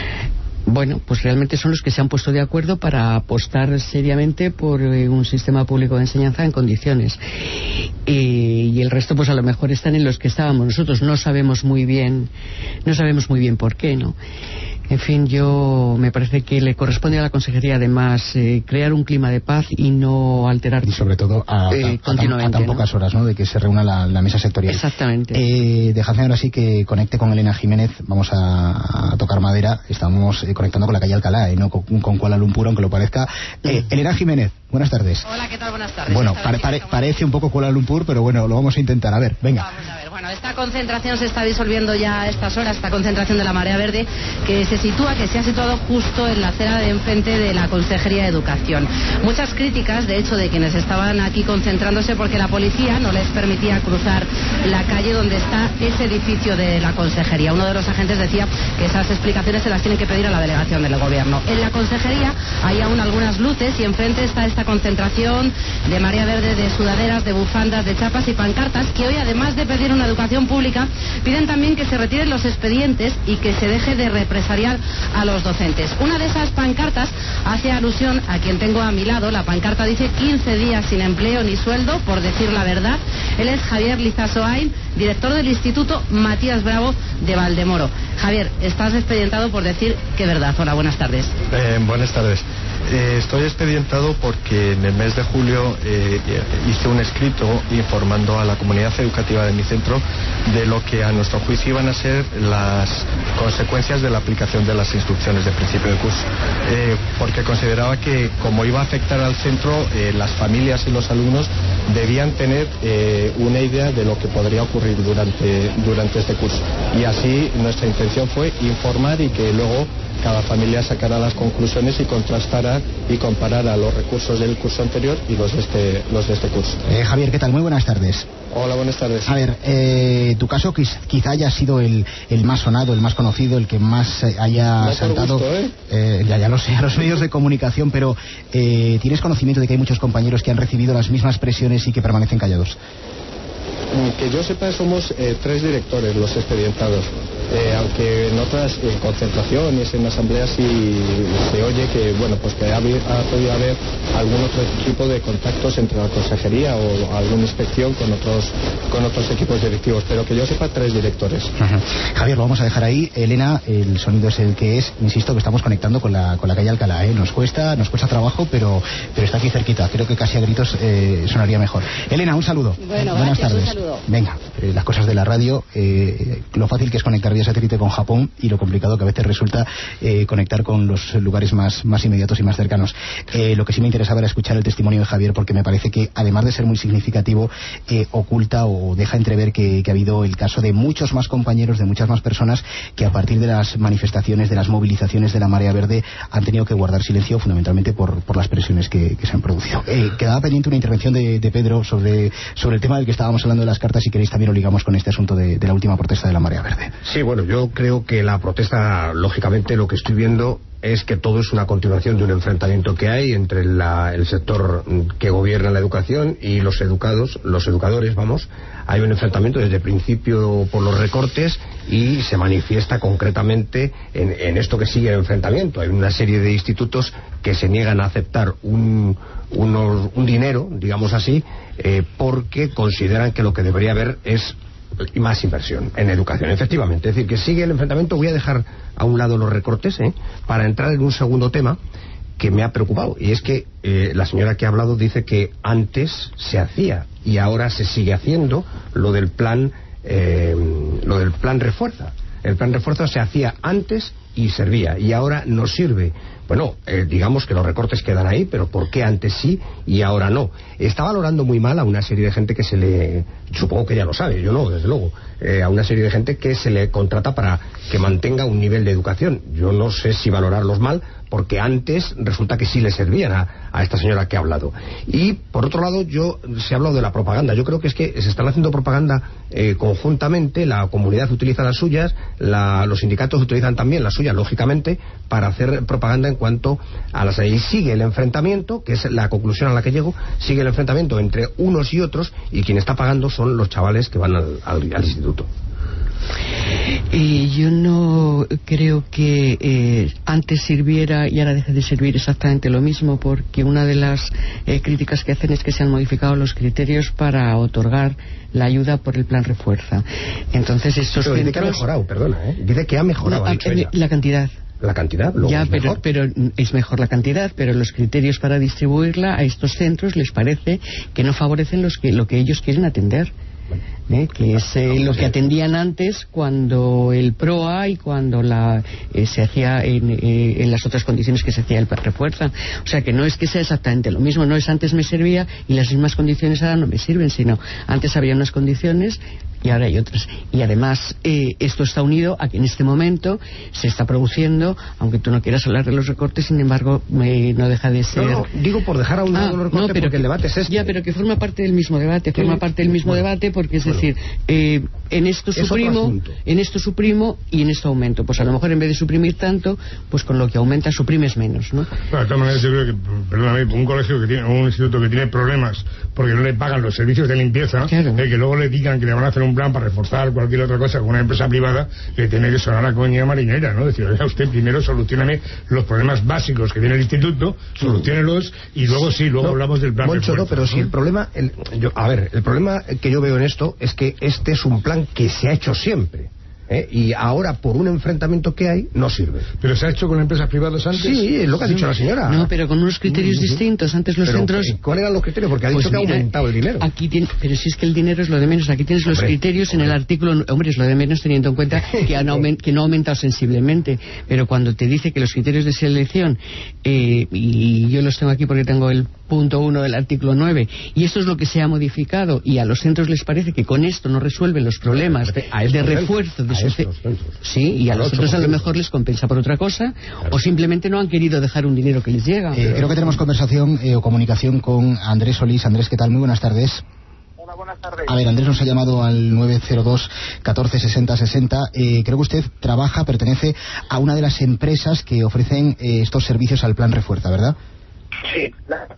Bueno, pues realmente son los que se han puesto de acuerdo para apostar seriamente por eh, un sistema público de enseñanza en condiciones. Eh, y el resto, pues a lo mejor están en los que estábamos nosotros. No sabemos muy bien, no sabemos muy bien por qué, ¿no? En fin, yo me parece que le corresponde a la consejería además eh, crear un clima de paz y no alterar y sobre todo a, eh, a, a, tan, a tan pocas ¿no? horas, ¿no?, de que se reúna la, la mesa sectorial. Exactamente. Eh, dejadme ahora sí que conecte con Elena Jiménez. Vamos a, a tocar madera. Estamos eh, conectando con la calle Alcalá, eh, no con, con Kuala Lumpur, aunque lo parezca. Eh, Elena Jiménez, buenas tardes. Hola, ¿qué tal? Buenas tardes. Bueno, pare, pare, parece un poco Kuala Lumpur, pero bueno, lo vamos a intentar. A ver, venga. Vamos a ver. Bueno, esta concentración se está disolviendo ya a estas horas, esta concentración de la Marea Verde, que se sitúa, que se ha situado justo en la acera de enfrente de la Consejería de Educación. Muchas críticas, de hecho, de quienes estaban aquí concentrándose porque la policía no les permitía cruzar la calle donde está ese edificio de la Consejería. Uno de los agentes decía que esas explicaciones se las tienen que pedir a la delegación del Gobierno. En la Consejería hay aún algunas luces y enfrente está esta concentración de Marea Verde, de sudaderas, de bufandas, de chapas y pancartas, que hoy, además de pedir una educación pública, piden también que se retiren los expedientes y que se deje de represaliar a los docentes. Una de esas pancartas hace alusión a quien tengo a mi lado. La pancarta dice quince días sin empleo ni sueldo por decir la verdad. Él es Javier Lizasoain, director del Instituto Matías Bravo de Valdemoro. Javier, estás expedientado por decir qué verdad. Hola, buenas tardes. Eh, buenas tardes. Eh, estoy expedientado porque en el mes de julio eh, hice un escrito informando a la comunidad educativa de mi centro de lo que a nuestro juicio iban a ser las consecuencias de la aplicación de las instrucciones de principio de curso, eh, porque consideraba que como iba a afectar al centro, eh, las familias y los alumnos debían tener eh, una idea de lo que podría ocurrir durante, durante este curso, y así nuestra intención fue informar y que luego cada familia sacará las conclusiones y contrastará y comparará los recursos del curso anterior y los de este, los de este curso. Eh, Javier, ¿qué tal? Muy buenas tardes. Hola, buenas tardes. A ver, eh, tu caso quizá haya sido el, el más sonado, el más conocido, el que más haya no saltado. Gusto, ¿eh? Eh, ya, ya lo sé, a los medios de comunicación, pero eh, ¿tienes conocimiento de que hay muchos compañeros que han recibido las mismas presiones y que permanecen callados? Que yo sepa, somos eh, tres directores los expedientados. Eh, aunque en otras en concentraciones, en asambleas, sí se oye que, bueno, pues que ha, ha podido haber algún otro tipo de contactos entre la consejería o alguna inspección con otros con otros equipos directivos, pero que yo sepa, tres directores. Uh-huh. Javier, lo vamos a dejar ahí. Elena, el sonido es el que es. Insisto que estamos conectando con la con la calle Alcalá, ¿eh? Nos cuesta, nos cuesta trabajo, pero pero está aquí cerquita. Creo que casi a gritos eh, sonaría mejor. Elena, un saludo. Bueno, buenas gracias, tardes. un saludo. Venga, eh, las cosas de la radio, eh, lo fácil que es conectar vía satélite con Japón y lo complicado que a veces resulta eh, conectar con los lugares más, más inmediatos y más cercanos. Eh, lo que sí me interesaba era escuchar el testimonio de Javier, porque me parece que, además de ser muy significativo, eh, oculta o deja entrever que, que ha habido el caso de muchos más compañeros, de muchas más personas que a partir de las manifestaciones, de las movilizaciones de la Marea Verde han tenido que guardar silencio, fundamentalmente por, por las presiones que, que se han producido. Eh, quedaba pendiente una intervención de, de Pedro sobre, sobre el tema del que estábamos hablando de las cartas. Si queréis también lo ligamos con este asunto de, de la última protesta de la Marea Verde. Sí, bueno, yo creo que la protesta, lógicamente, lo que estoy viendo es que todo es una continuación de un enfrentamiento que hay entre la, el sector que gobierna la educación y los educados, los educadores, vamos. Hay un enfrentamiento desde el principio por los recortes y se manifiesta concretamente en, en esto que sigue el enfrentamiento. Hay una serie de institutos que se niegan a aceptar un, unos, un dinero, digamos así, eh, porque consideran que lo que debería haber es y más inversión en educación, efectivamente. Es decir, que sigue el enfrentamiento. Voy a dejar a un lado los recortes, ¿eh? para entrar en un segundo tema que me ha preocupado, y es que eh, la señora que ha hablado dice que antes se hacía y ahora se sigue haciendo lo del plan eh, lo del plan refuerza. El plan refuerzo se hacía antes y servía, y ahora no sirve. Bueno, eh, digamos que los recortes quedan ahí, pero ¿por qué antes sí y ahora no? Está valorando muy mal a una serie de gente que se le... Supongo que ya lo sabe, yo no, desde luego. Eh, a una serie de gente que se le contrata para que mantenga un nivel de educación. Yo no sé si valorarlos mal, porque antes resulta que sí le servían a, a esta señora que ha hablado. Y, por otro lado, yo se ha hablado de la propaganda. Yo creo que es que se están haciendo propaganda eh, conjuntamente. La comunidad utiliza las suyas, la, los sindicatos utilizan también las suyas, lógicamente, para hacer propaganda en cuanto a las... Y sigue el enfrentamiento, que es la conclusión a la que llego, sigue el enfrentamiento entre unos y otros, y quien está pagando son los chavales que van al, al, al instituto. Y yo no creo que eh, antes sirviera y ahora deje de servir exactamente lo mismo, porque una de las eh, críticas que hacen es que se han modificado los criterios para otorgar la ayuda por el plan refuerza. Entonces estos Pero centros... dice que ha mejorado, perdona, ¿eh? Dice que ha mejorado, no, ha dicho ella. La cantidad. la cantidad. Luego ya, es pero, mejor. pero es mejor la cantidad, pero los criterios para distribuirla a estos centros les parece que no favorecen los que, lo que ellos quieren atender. ¿Eh? Que es eh, lo que atendían antes cuando el PROA y cuando la eh, se hacía en, eh, en las otras condiciones que se hacía el refuerza. O sea que no es que sea exactamente lo mismo, no es antes me servía y las mismas condiciones ahora no me sirven, sino antes había unas condiciones y ahora hay otras. Y además eh, esto está unido a que en este momento se está produciendo, aunque tú no quieras hablar de los recortes, sin embargo eh, no deja de ser... No, no, digo por dejar a un lado ah, los recortes, no, pero porque que, el debate es este. Ya, pero que forma parte del mismo debate, forma Sí, parte del mismo bueno, debate porque es bueno. decir, eh, en esto Es suprimo, en esto suprimo y en esto aumento. Pues a lo mejor en vez de suprimir tanto, pues con lo que aumenta suprimes menos, ¿no? Bueno, de todas maneras yo creo que, perdóname, un colegio que tiene, un instituto que tiene problemas porque no le pagan los servicios de limpieza, claro. eh, que luego le digan que le van a hacer un plan para reforzar cualquier otra cosa con una empresa privada, le tiene que sonar a coña marinera, ¿no? Decir, oiga, usted primero solucioname los problemas básicos que tiene el instituto, soluciónelos y luego sí, luego no, hablamos del plan Moncho, de no, pero si el problema, el, yo, a ver, el problema que yo veo en esto es que este es un plan que se ha hecho siempre. ¿Eh? Y ahora por un enfrentamiento que hay no sirve. ¿Pero se ha hecho con empresas privadas antes? Sí, es lo que ha dicho la señora. No, pero con unos criterios sí, sí, sí. distintos. Antes los pero, centros... ¿cuáles eran los criterios? Porque ha dicho pues que mira, ha aumentado el dinero. Aquí tiene... Pero si es que el dinero es lo de menos. Aquí tienes hombre, los criterios hombre. en el artículo... Hombre, es lo de menos teniendo en cuenta que, han aument... que no ha aumentado sensiblemente. Pero cuando te dice que los criterios de selección, eh, y yo los tengo aquí porque tengo el punto uno del artículo nueve, y esto es lo que se ha modificado, y a los centros les parece que con esto no resuelven los problemas de refuerzo de sus... Sí, y a los otros a lo mejor les compensa por otra cosa, claro. O simplemente no han querido dejar un dinero que les llega. Eh, creo que tenemos conversación eh, o comunicación con Andrés Solís. Andrés, ¿qué tal? Muy buenas tardes. Hola, buenas tardes. A ver, Andrés nos ha llamado al nueve cero dos, catorce sesenta sesenta. Eh, creo que usted trabaja, pertenece a una de las empresas que ofrecen eh, estos servicios al Plan Refuerza, ¿verdad? Sí, claro.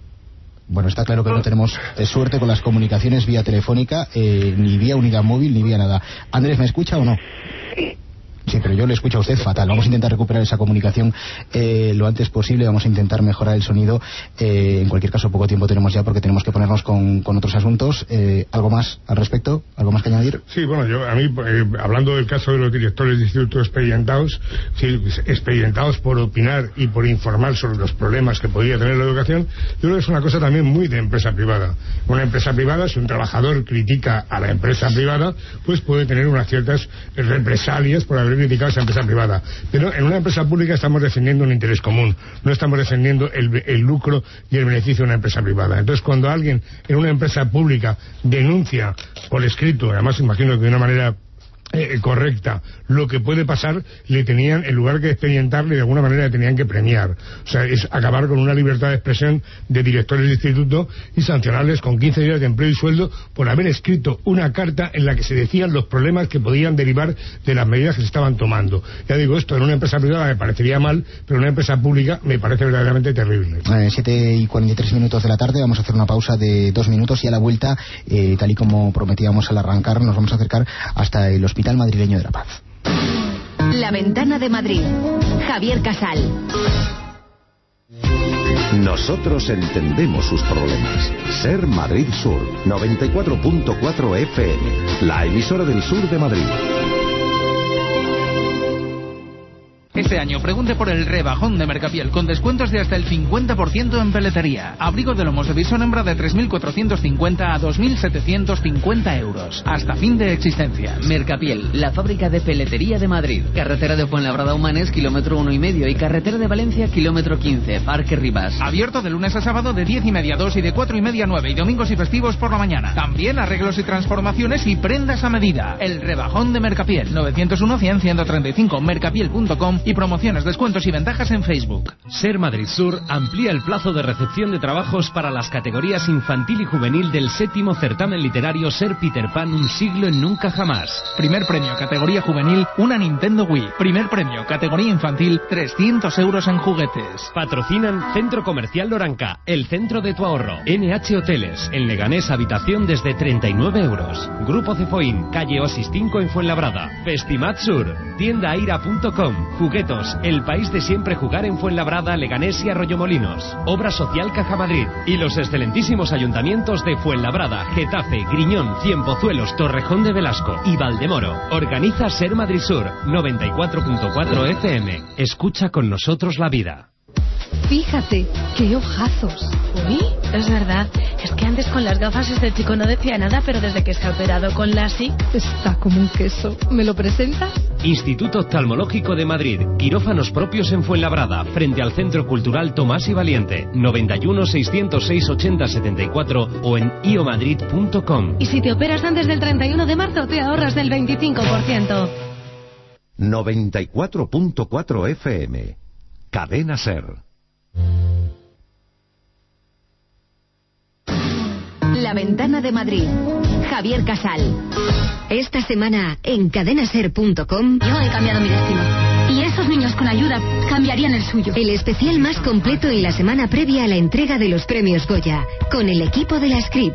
Bueno, está claro que no tenemos eh, suerte con las comunicaciones vía telefónica, eh, ni vía unidad móvil, ni vía nada. Andrés, ¿me escucha o no? Sí. Sí, pero yo le escucho a usted fatal. Vamos a intentar recuperar esa comunicación eh, lo antes posible. Vamos a intentar mejorar el sonido. Eh, en cualquier caso, poco tiempo tenemos ya porque tenemos que ponernos con, con otros asuntos. Eh, ¿Algo más al respecto? ¿Algo más que añadir? Sí, bueno, yo a mí, eh, hablando del caso de los directores de institutos expedientados, sí, expedientados por opinar y por informar sobre los problemas que podía tener la educación, yo creo que es una cosa también muy de empresa privada. Una empresa privada, si un trabajador critica a la empresa privada, pues puede tener unas ciertas represalias por haber criticado a esa empresa privada. Pero en una empresa pública estamos defendiendo un interés común, no estamos defendiendo el, el lucro y el beneficio de una empresa privada. Entonces, cuando alguien en una empresa pública denuncia por escrito, además imagino que de una manera Eh, correcta, lo que puede pasar, le tenían, en lugar que expedientarle, de alguna manera le tenían que premiar. O sea, es acabar con una libertad de expresión de directores de instituto y sancionarles con quince días de empleo y sueldo por haber escrito una carta en la que se decían los problemas que podían derivar de las medidas que se estaban tomando. Ya digo, esto en una empresa privada me parecería mal, pero en una empresa pública me parece verdaderamente terrible. Eh, siete y cuarenta y tres minutos de la tarde, vamos a hacer una pausa de dos minutos y a la vuelta, eh, tal y como prometíamos al arrancar, nos vamos a acercar hasta el hospital Madrileño de la Paz. La Ventana de Madrid. Javier Casal. Nosotros entendemos sus problemas. Ser Madrid Sur, noventa y cuatro punto cuatro F M, la emisora del sur de Madrid. Este año pregunte por el rebajón de Mercapiel con descuentos de hasta el cincuenta por ciento en peletería. Abrigo de lomos de visón hembra de tres mil cuatrocientos cincuenta a dos mil setecientos cincuenta euros. Hasta fin de existencia. Mercapiel, la fábrica de peletería de Madrid. Carretera de Fuenlabrada Humanes, kilómetro uno y medio, y carretera de Valencia, kilómetro quince, Parque Rivas. Abierto de lunes a sábado de diez y media a dos y de cuatro y media a nueve, y domingos y festivos por la mañana. También arreglos y transformaciones y prendas a medida. El rebajón de Mercapiel. novecientos uno, cien, ciento treinta y cinco, mercapiel punto com y promociones, descuentos y ventajas en Facebook. Ser Madrid Sur amplía el plazo de recepción de trabajos para las categorías infantil y juvenil del séptimo certamen literario Ser Peter Pan, un siglo en nunca jamás. Primer premio categoría juvenil, una Nintendo Wii. Primer premio categoría infantil, trescientos euros en juguetes. Patrocinan Centro Comercial Loranca, el centro de tu ahorro. N H Hoteles, en Leganés, habitación desde treinta y nueve euros. Grupo Cefoín, calle Osis cinco en Fuenlabrada. Festimat Sur, tienda aira punto com, juguetes Alimentos, el país de siempre jugar en Fuenlabrada, Leganés y Arroyomolinos. Obra Social Caja Madrid. Y los excelentísimos ayuntamientos de Fuenlabrada, Getafe, Griñón, Cienpozuelos, Torrejón de Velasco y Valdemoro. Organiza Ser Madrid Sur, noventa y cuatro punto cuatro F M. Escucha con nosotros la vida. Fíjate, qué ojazos. Uy, es verdad. Es que antes con las gafas este chico no decía nada, pero desde que se ha operado con LASIK... Está como un queso. ¿Me lo presentas? Instituto Oftalmológico de Madrid. Quirófanos propios en Fuenlabrada, frente al Centro Cultural Tomás y Valiente. noventa y uno, seiscientos seis, ochenta, setenta y cuatro o en iomadrid punto com. Y si te operas antes del treinta y uno de marzo, te ahorras del veinticinco por ciento. noventa y cuatro punto cuatro F M. Cadena Ser. La Ventana de Madrid. Javier Casal. Esta semana en cadenaser punto com. Yo he cambiado mi destino. Y esos niños con ayuda cambiarían el suyo. El especial más completo en la semana previa a la entrega de los premios Goya. Con el equipo de la Script.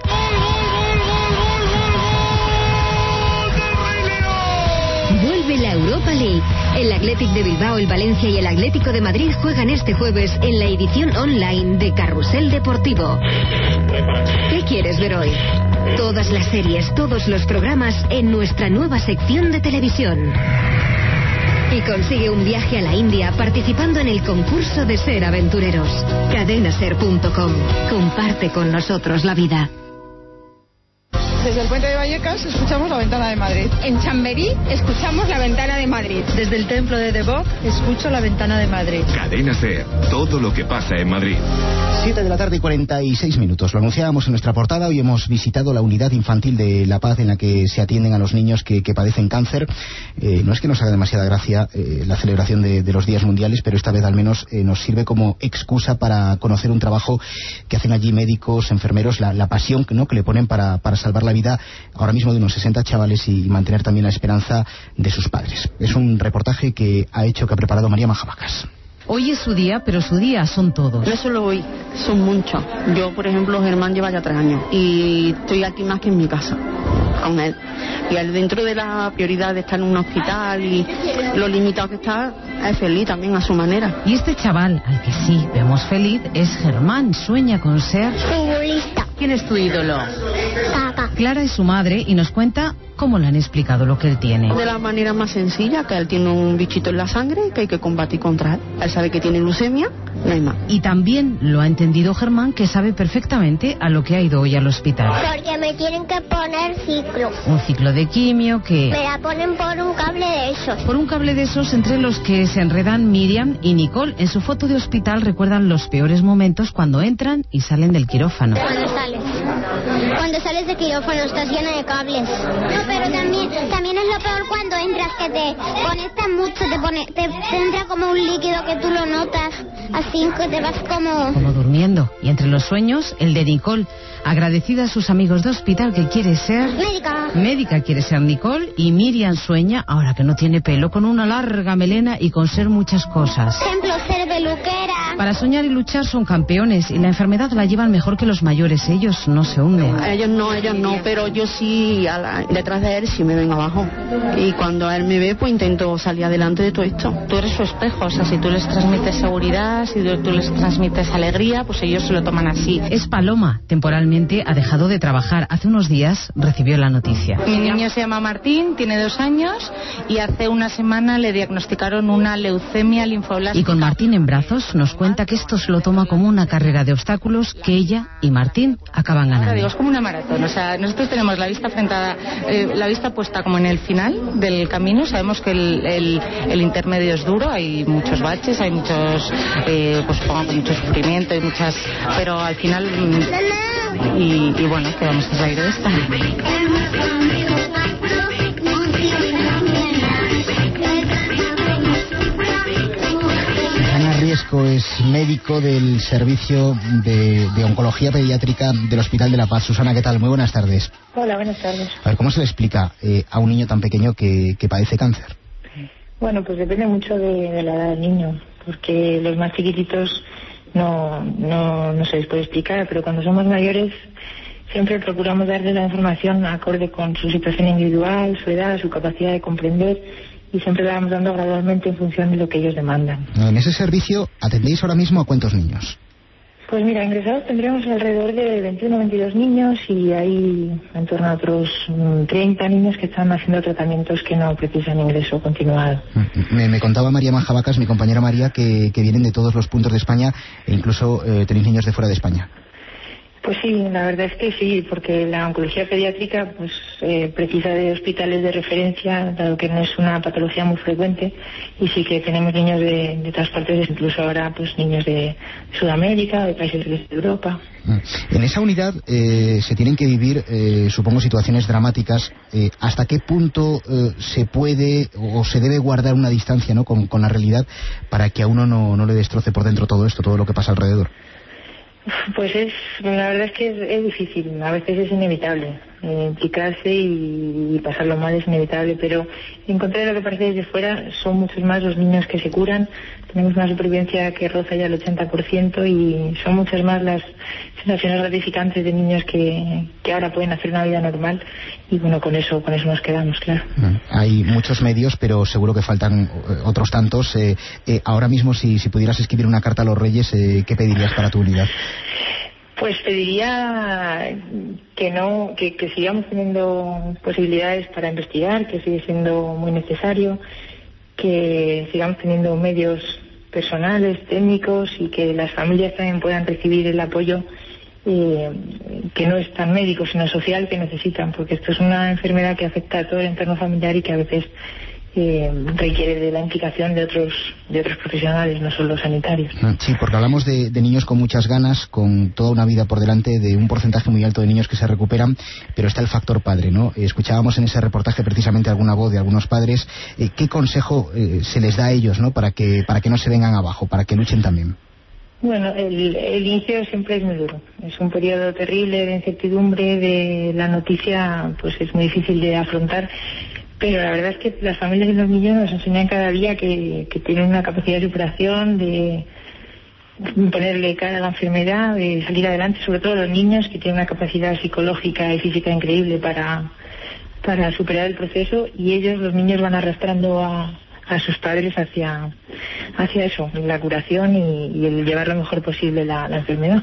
Vuelve la Europa League. El Athletic de Bilbao, el Valencia y el Atlético de Madrid juegan este jueves en la edición online de Carrusel Deportivo. ¿Qué quieres ver hoy? Todas las series, todos los programas en nuestra nueva sección de televisión. Y consigue un viaje a la India participando en el concurso de Ser Aventureros. cadenaser punto com. Comparte con nosotros la vida. Desde el Puente de Vallecas escuchamos La Ventana de Madrid. En Chamberí escuchamos La Ventana de Madrid. Desde el Templo de Debod escucho La Ventana de Madrid. Cadena Ser, todo lo que pasa en Madrid. siete de la tarde y cuarenta y seis minutos. Lo anunciábamos en nuestra portada. Hoy hemos visitado la unidad infantil de La Paz en la que se atienden a los niños que, que padecen cáncer. Eh, no es que nos haga demasiada gracia eh, la celebración de, de los días mundiales, pero esta vez al menos eh, nos sirve como excusa para conocer un trabajo que hacen allí médicos, enfermeros, la, la pasión, ¿no?, que le ponen para, para salvar la vida ahora mismo de unos sesenta chavales y mantener también la esperanza de sus padres. Es un reportaje que ha hecho, que ha preparado María Majamacas. Hoy es su día, pero su día son todos. No solo hoy, son muchos. Yo, por ejemplo, Germán lleva ya tres años y estoy aquí más que en mi casa con él. Y él, dentro de la prioridad de estar en un hospital y lo limitado que está, es feliz también a su manera. Y este chaval, al que sí vemos feliz, es Germán. Sueña con ser futbolista. ¿Quién es tu ídolo? Papá. Clara es su madre y nos cuenta cómo le han explicado lo que él tiene. De la manera más sencilla, que él tiene un bichito en la sangre que hay que combatir contra él. Él sabe que tiene leucemia, no hay más. Y también lo ha entendido Germán, que sabe perfectamente a lo que ha ido hoy al hospital. Porque me tienen que poner ciclo. Un ciclo de quimio que... Me la ponen por un cable de esos. Por un cable de esos entre los que se enredan Miriam y Nicole. En su foto de hospital recuerdan los peores momentos cuando entran y salen del quirófano. Cuando sales. Cuando sales de quirófano estás llena de cables. No, pero también, también es lo peor cuando entras, que te conectas mucho, te, pone, te, te entra como un líquido que tú lo notas, así que te vas como... Como durmiendo. Y entre los sueños, el de Nicole, agradecida a sus amigos de hospital, que quiere ser... Médica. Médica quiere ser Nicole, y Miriam sueña, ahora que no tiene pelo, con una larga melena y con ser muchas cosas. Por ejemplo, ser peluquera. Para soñar y luchar son campeones, y la enfermedad la llevan mejor que los mayores. Ellos no se hunden. Ellos no, ellos no, pero yo sí, a la, detrás de él sí me vengo abajo. Y cuando él me ve, pues intento salir adelante de todo esto. Tú eres su espejo, o sea, si tú les transmites seguridad, si tú les transmites alegría, pues ellos se lo toman así. Es Paloma, temporalmente ha dejado de trabajar. Hace unos días recibió la noticia. Mi niño se llama Martín, tiene dos años y hace una semana le diagnosticaron una leucemia linfoblástica. Y con Martín en brazos nos cuenta que esto se lo toma como una carrera de obstáculos que ella y Martín acaban ganando. Digo, es como una maratón, o sea, nosotros tenemos la vista frentada, eh, la vista puesta como en el final del camino. Sabemos que el, el, el intermedio es duro, hay muchos baches, hay muchos, eh, pues supongo que mucho sufrimiento y muchas, pero al final y, y bueno, que vamos a salir de esta. Riesco es médico del servicio de, de oncología pediátrica del Hospital de La Paz. Susana, ¿qué tal? Muy buenas tardes. Hola, buenas tardes. A ver, ¿cómo se le explica eh, a un niño tan pequeño que, que padece cáncer? Bueno, pues depende mucho de, de la edad del niño, porque los más chiquititos no, no, no se les puede explicar, pero cuando somos mayores siempre procuramos darle la información acorde con su situación individual, su edad, su capacidad de comprender y siempre la vamos dando gradualmente en función de lo que ellos demandan. En ese servicio, ¿atendéis ahora mismo a cuántos niños? Pues mira, ingresados tendríamos alrededor de veintiuno o veintidós niños y hay en torno a otros treinta niños que están haciendo tratamientos que no precisan ingreso continuado. Me, me contaba María Manjabacas, mi compañera María, que, que vienen de todos los puntos de España e incluso eh, tenéis niños de fuera de España. Pues sí, la verdad es que sí, porque la oncología pediátrica pues eh, precisa de hospitales de referencia, dado que no es una patología muy frecuente, y sí que tenemos niños de, de otras partes, incluso ahora pues niños de Sudamérica, de países de Europa. En esa unidad eh, se tienen que vivir, eh, supongo, situaciones dramáticas. Eh, ¿Hasta qué punto eh, se puede o se debe guardar una distancia, ¿no?, con, con la realidad para que a uno no, no le destroce por dentro todo esto, todo lo que pasa alrededor? Pues es, la verdad es que es, es difícil, a veces es inevitable, eh, implicarse y, y pasarlo mal es inevitable, pero en contra de lo que parece desde fuera, son muchos más los niños que se curan, tenemos una supervivencia que roza ya el ochenta por ciento y son muchas más las sensaciones gratificantes de niños que, que ahora pueden hacer una vida normal y bueno, con eso con eso nos quedamos, claro. Hay muchos medios, pero seguro que faltan otros tantos. Eh, eh, ahora mismo, si, si pudieras escribir una carta a los Reyes, eh, ¿qué pedirías para tu unidad? Pues pediría que no, que, que sigamos teniendo posibilidades para investigar, que sigue siendo muy necesario, que sigamos teniendo medios personales, técnicos y que las familias también puedan recibir el apoyo eh, que no es tan médico sino social que necesitan, porque esto es una enfermedad que afecta a todo el entorno familiar y que a veces Eh, requiere de la implicación de otros de otros profesionales, no solo sanitarios. Sí, porque hablamos de, de niños con muchas ganas, con toda una vida por delante, de un porcentaje muy alto de niños que se recuperan, pero está el factor padre, ¿no? Escuchábamos en ese reportaje precisamente alguna voz de algunos padres. Eh, ¿Qué consejo eh, se les da a ellos, ¿no?, para que para que no se vengan abajo, para que luchen también? Bueno, el, el inicio siempre es muy duro. Es un periodo terrible de incertidumbre, de la noticia, pues es muy difícil de afrontar. Pero la verdad es que las familias y los niños nos enseñan cada día que, que tienen una capacidad de superación, de ponerle cara a la enfermedad, de salir adelante, sobre todo los niños que tienen una capacidad psicológica y física increíble para, para superar el proceso, y ellos, los niños, van arrastrando a, a sus padres hacia hacia eso, la curación y, y el llevar lo mejor posible la, la enfermedad.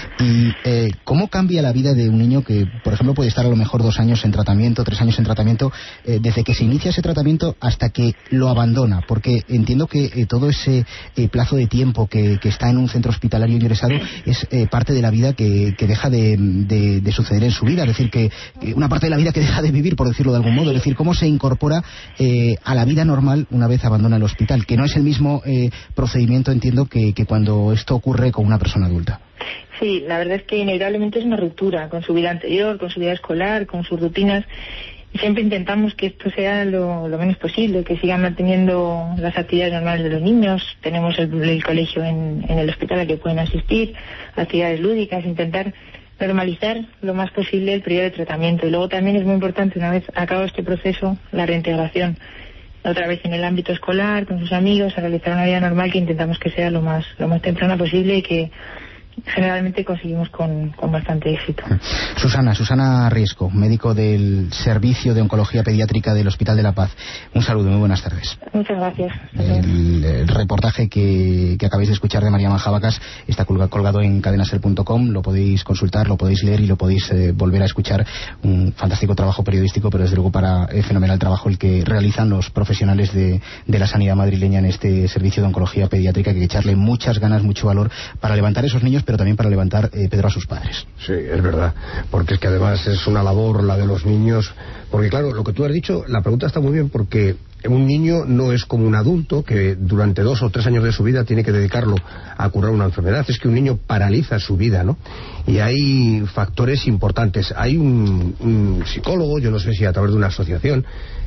¿Y eh, cómo cambia la vida de un niño que, por ejemplo, puede estar a lo mejor dos años en tratamiento, tres años en tratamiento, eh, desde que se inicia ese tratamiento hasta que lo abandona? Porque entiendo que eh, todo ese eh, plazo de tiempo que, que está en un centro hospitalario ingresado es eh, parte de la vida que, que deja de, de, de suceder en su vida, es decir, que, que una parte de la vida que deja de vivir, por decirlo de algún modo, es decir, cómo se incorpora eh, a la vida normal una vez abandona el hospital, que no es el mismo eh, procedimiento, entiendo, que, que cuando esto ocurre con una persona adulta. Sí, la verdad es que inevitablemente es una ruptura con su vida anterior, con su vida escolar, con sus rutinas, y siempre intentamos que esto sea lo, lo menos posible, que sigan manteniendo las actividades normales de los niños. Tenemos el, el colegio en, en el hospital al que pueden asistir, actividades lúdicas, intentar normalizar lo más posible el periodo de tratamiento. Y luego también es muy importante, una vez acabado este proceso, la reintegración otra vez en el ámbito escolar, con sus amigos, a realizar una vida normal que intentamos que sea lo más lo más temprana posible y que generalmente conseguimos con, con bastante éxito. Susana, Susana Riesco, médico del Servicio de Oncología Pediátrica del Hospital de la Paz. Un saludo, muy buenas tardes. Muchas gracias. El, el reportaje que, que acabáis de escuchar de María Manjabacas está colgado en cadena ser punto com, lo podéis consultar, lo podéis leer y lo podéis eh, volver a escuchar. Un fantástico trabajo periodístico, pero desde luego para eh, fenomenal trabajo el que realizan los profesionales de, de la sanidad madrileña en este servicio de oncología pediátrica, que hay que echarle muchas ganas, mucho valor para levantar esos niños, pero también para levantar, eh, Pedro, a sus padres. Sí, es verdad, porque es que además es una labor la de los niños, porque claro, lo que tú has dicho, la pregunta está muy bien, porque un niño no es como un adulto que durante dos o tres años de su vida tiene que dedicarlo a curar una enfermedad. Es que un niño paraliza su vida, ¿no? Y hay factores importantes. Hay un, un psicólogo, yo no sé si a través de una asociación,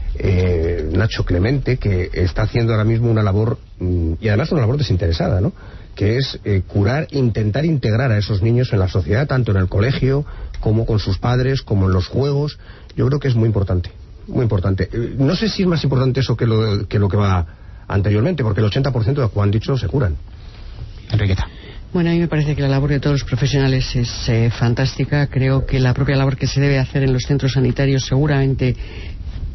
eh, Nacho Clemente, que está haciendo ahora mismo una labor, y además una labor desinteresada, ¿no?, que es eh, curar, intentar integrar a esos niños en la sociedad, tanto en el colegio como con sus padres, como en los juegos. Yo creo que es muy importante, muy importante. Eh, no sé si es más importante eso que lo que, lo que va anteriormente, porque el ochenta por ciento de los que han dicho se curan. Enriqueta. Bueno, a mí me parece que la labor de todos los profesionales es eh, fantástica. Creo que la propia labor que se debe hacer en los centros sanitarios seguramente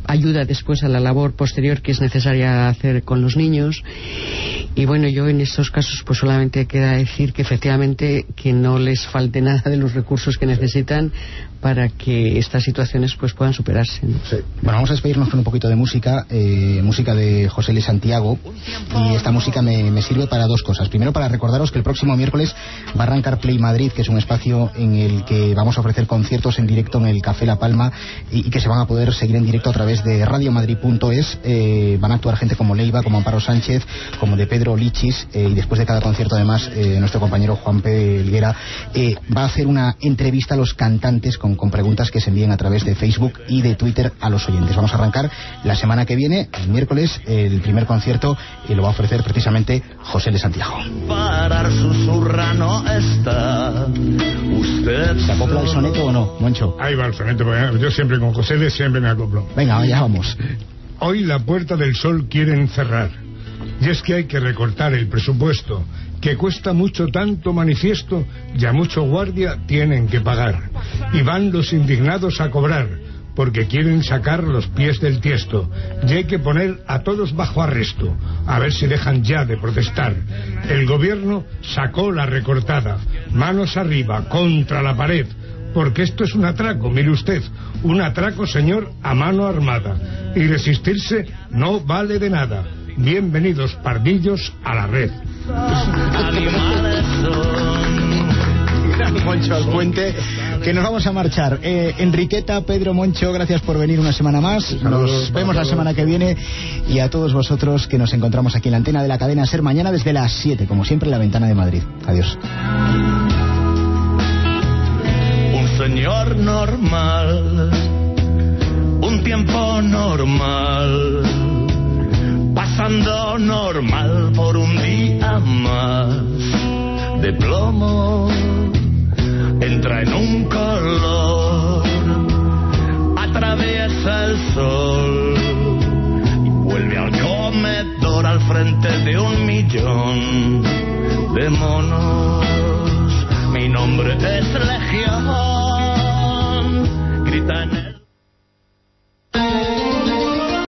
ayuda después a la labor posterior que es necesaria hacer con los niños. Y bueno, yo en estos casos pues solamente queda decir que efectivamente que no les falte nada de los recursos que necesitan para que estas situaciones pues puedan superarse, ¿no? Sí. Bueno, vamos a despedirnos con un poquito de música, eh, música de José Luis Santiago, y esta música me, me sirve para dos cosas. Primero, para recordaros que el próximo miércoles va a arrancar Play Madrid, que es un espacio en el que vamos a ofrecer conciertos en directo en el Café La Palma y, y que se van a poder seguir en directo a través de radio madrid punto es. Eh, van a actuar gente como Leiva, como Amparo Sánchez, como de Pedro Lichis, eh, y después de cada concierto además eh, nuestro compañero Juan P. Helguera eh, va a hacer una entrevista a los cantantes con con preguntas que se envíen a través de Facebook y de Twitter a los oyentes. Vamos a arrancar la semana que viene, el miércoles, el primer concierto, y lo va a ofrecer precisamente José de Santiago. Parar susurrano está usted. ¿Se acopla el soneto o no, Moncho? Ahí va el soneto, porque yo siempre con José de siempre me acoplo. Venga, ya vamos. Hoy la Puerta del Sol quieren cerrar, y es que hay que recortar el presupuesto, que cuesta mucho tanto manifiesto, ya mucho guardia tienen que pagar. Y van los indignados a cobrar, porque quieren sacar los pies del tiesto. Y hay que poner a todos bajo arresto, a ver si dejan ya de protestar. El gobierno sacó la recortada, manos arriba, contra la pared, porque esto es un atraco, mire usted, un atraco, señor, a mano armada. Y resistirse no vale de nada. Bienvenidos, pardillos, a la red. Moncho al puente, que nos vamos a marchar. eh, Enriqueta, Pedro, Moncho, gracias por venir una semana más. Nos vemos la semana que viene, y a todos vosotros que nos encontramos aquí en la antena de la cadena SER mañana desde las siete, como siempre, en la Ventana de Madrid. Adiós. Un señor normal, un tiempo normal, pasando normal por un día más de plomo, entra en un color, atraviesa el sol y vuelve al comedor al frente de un millón de monos. Mi nombre es Legión, grita en el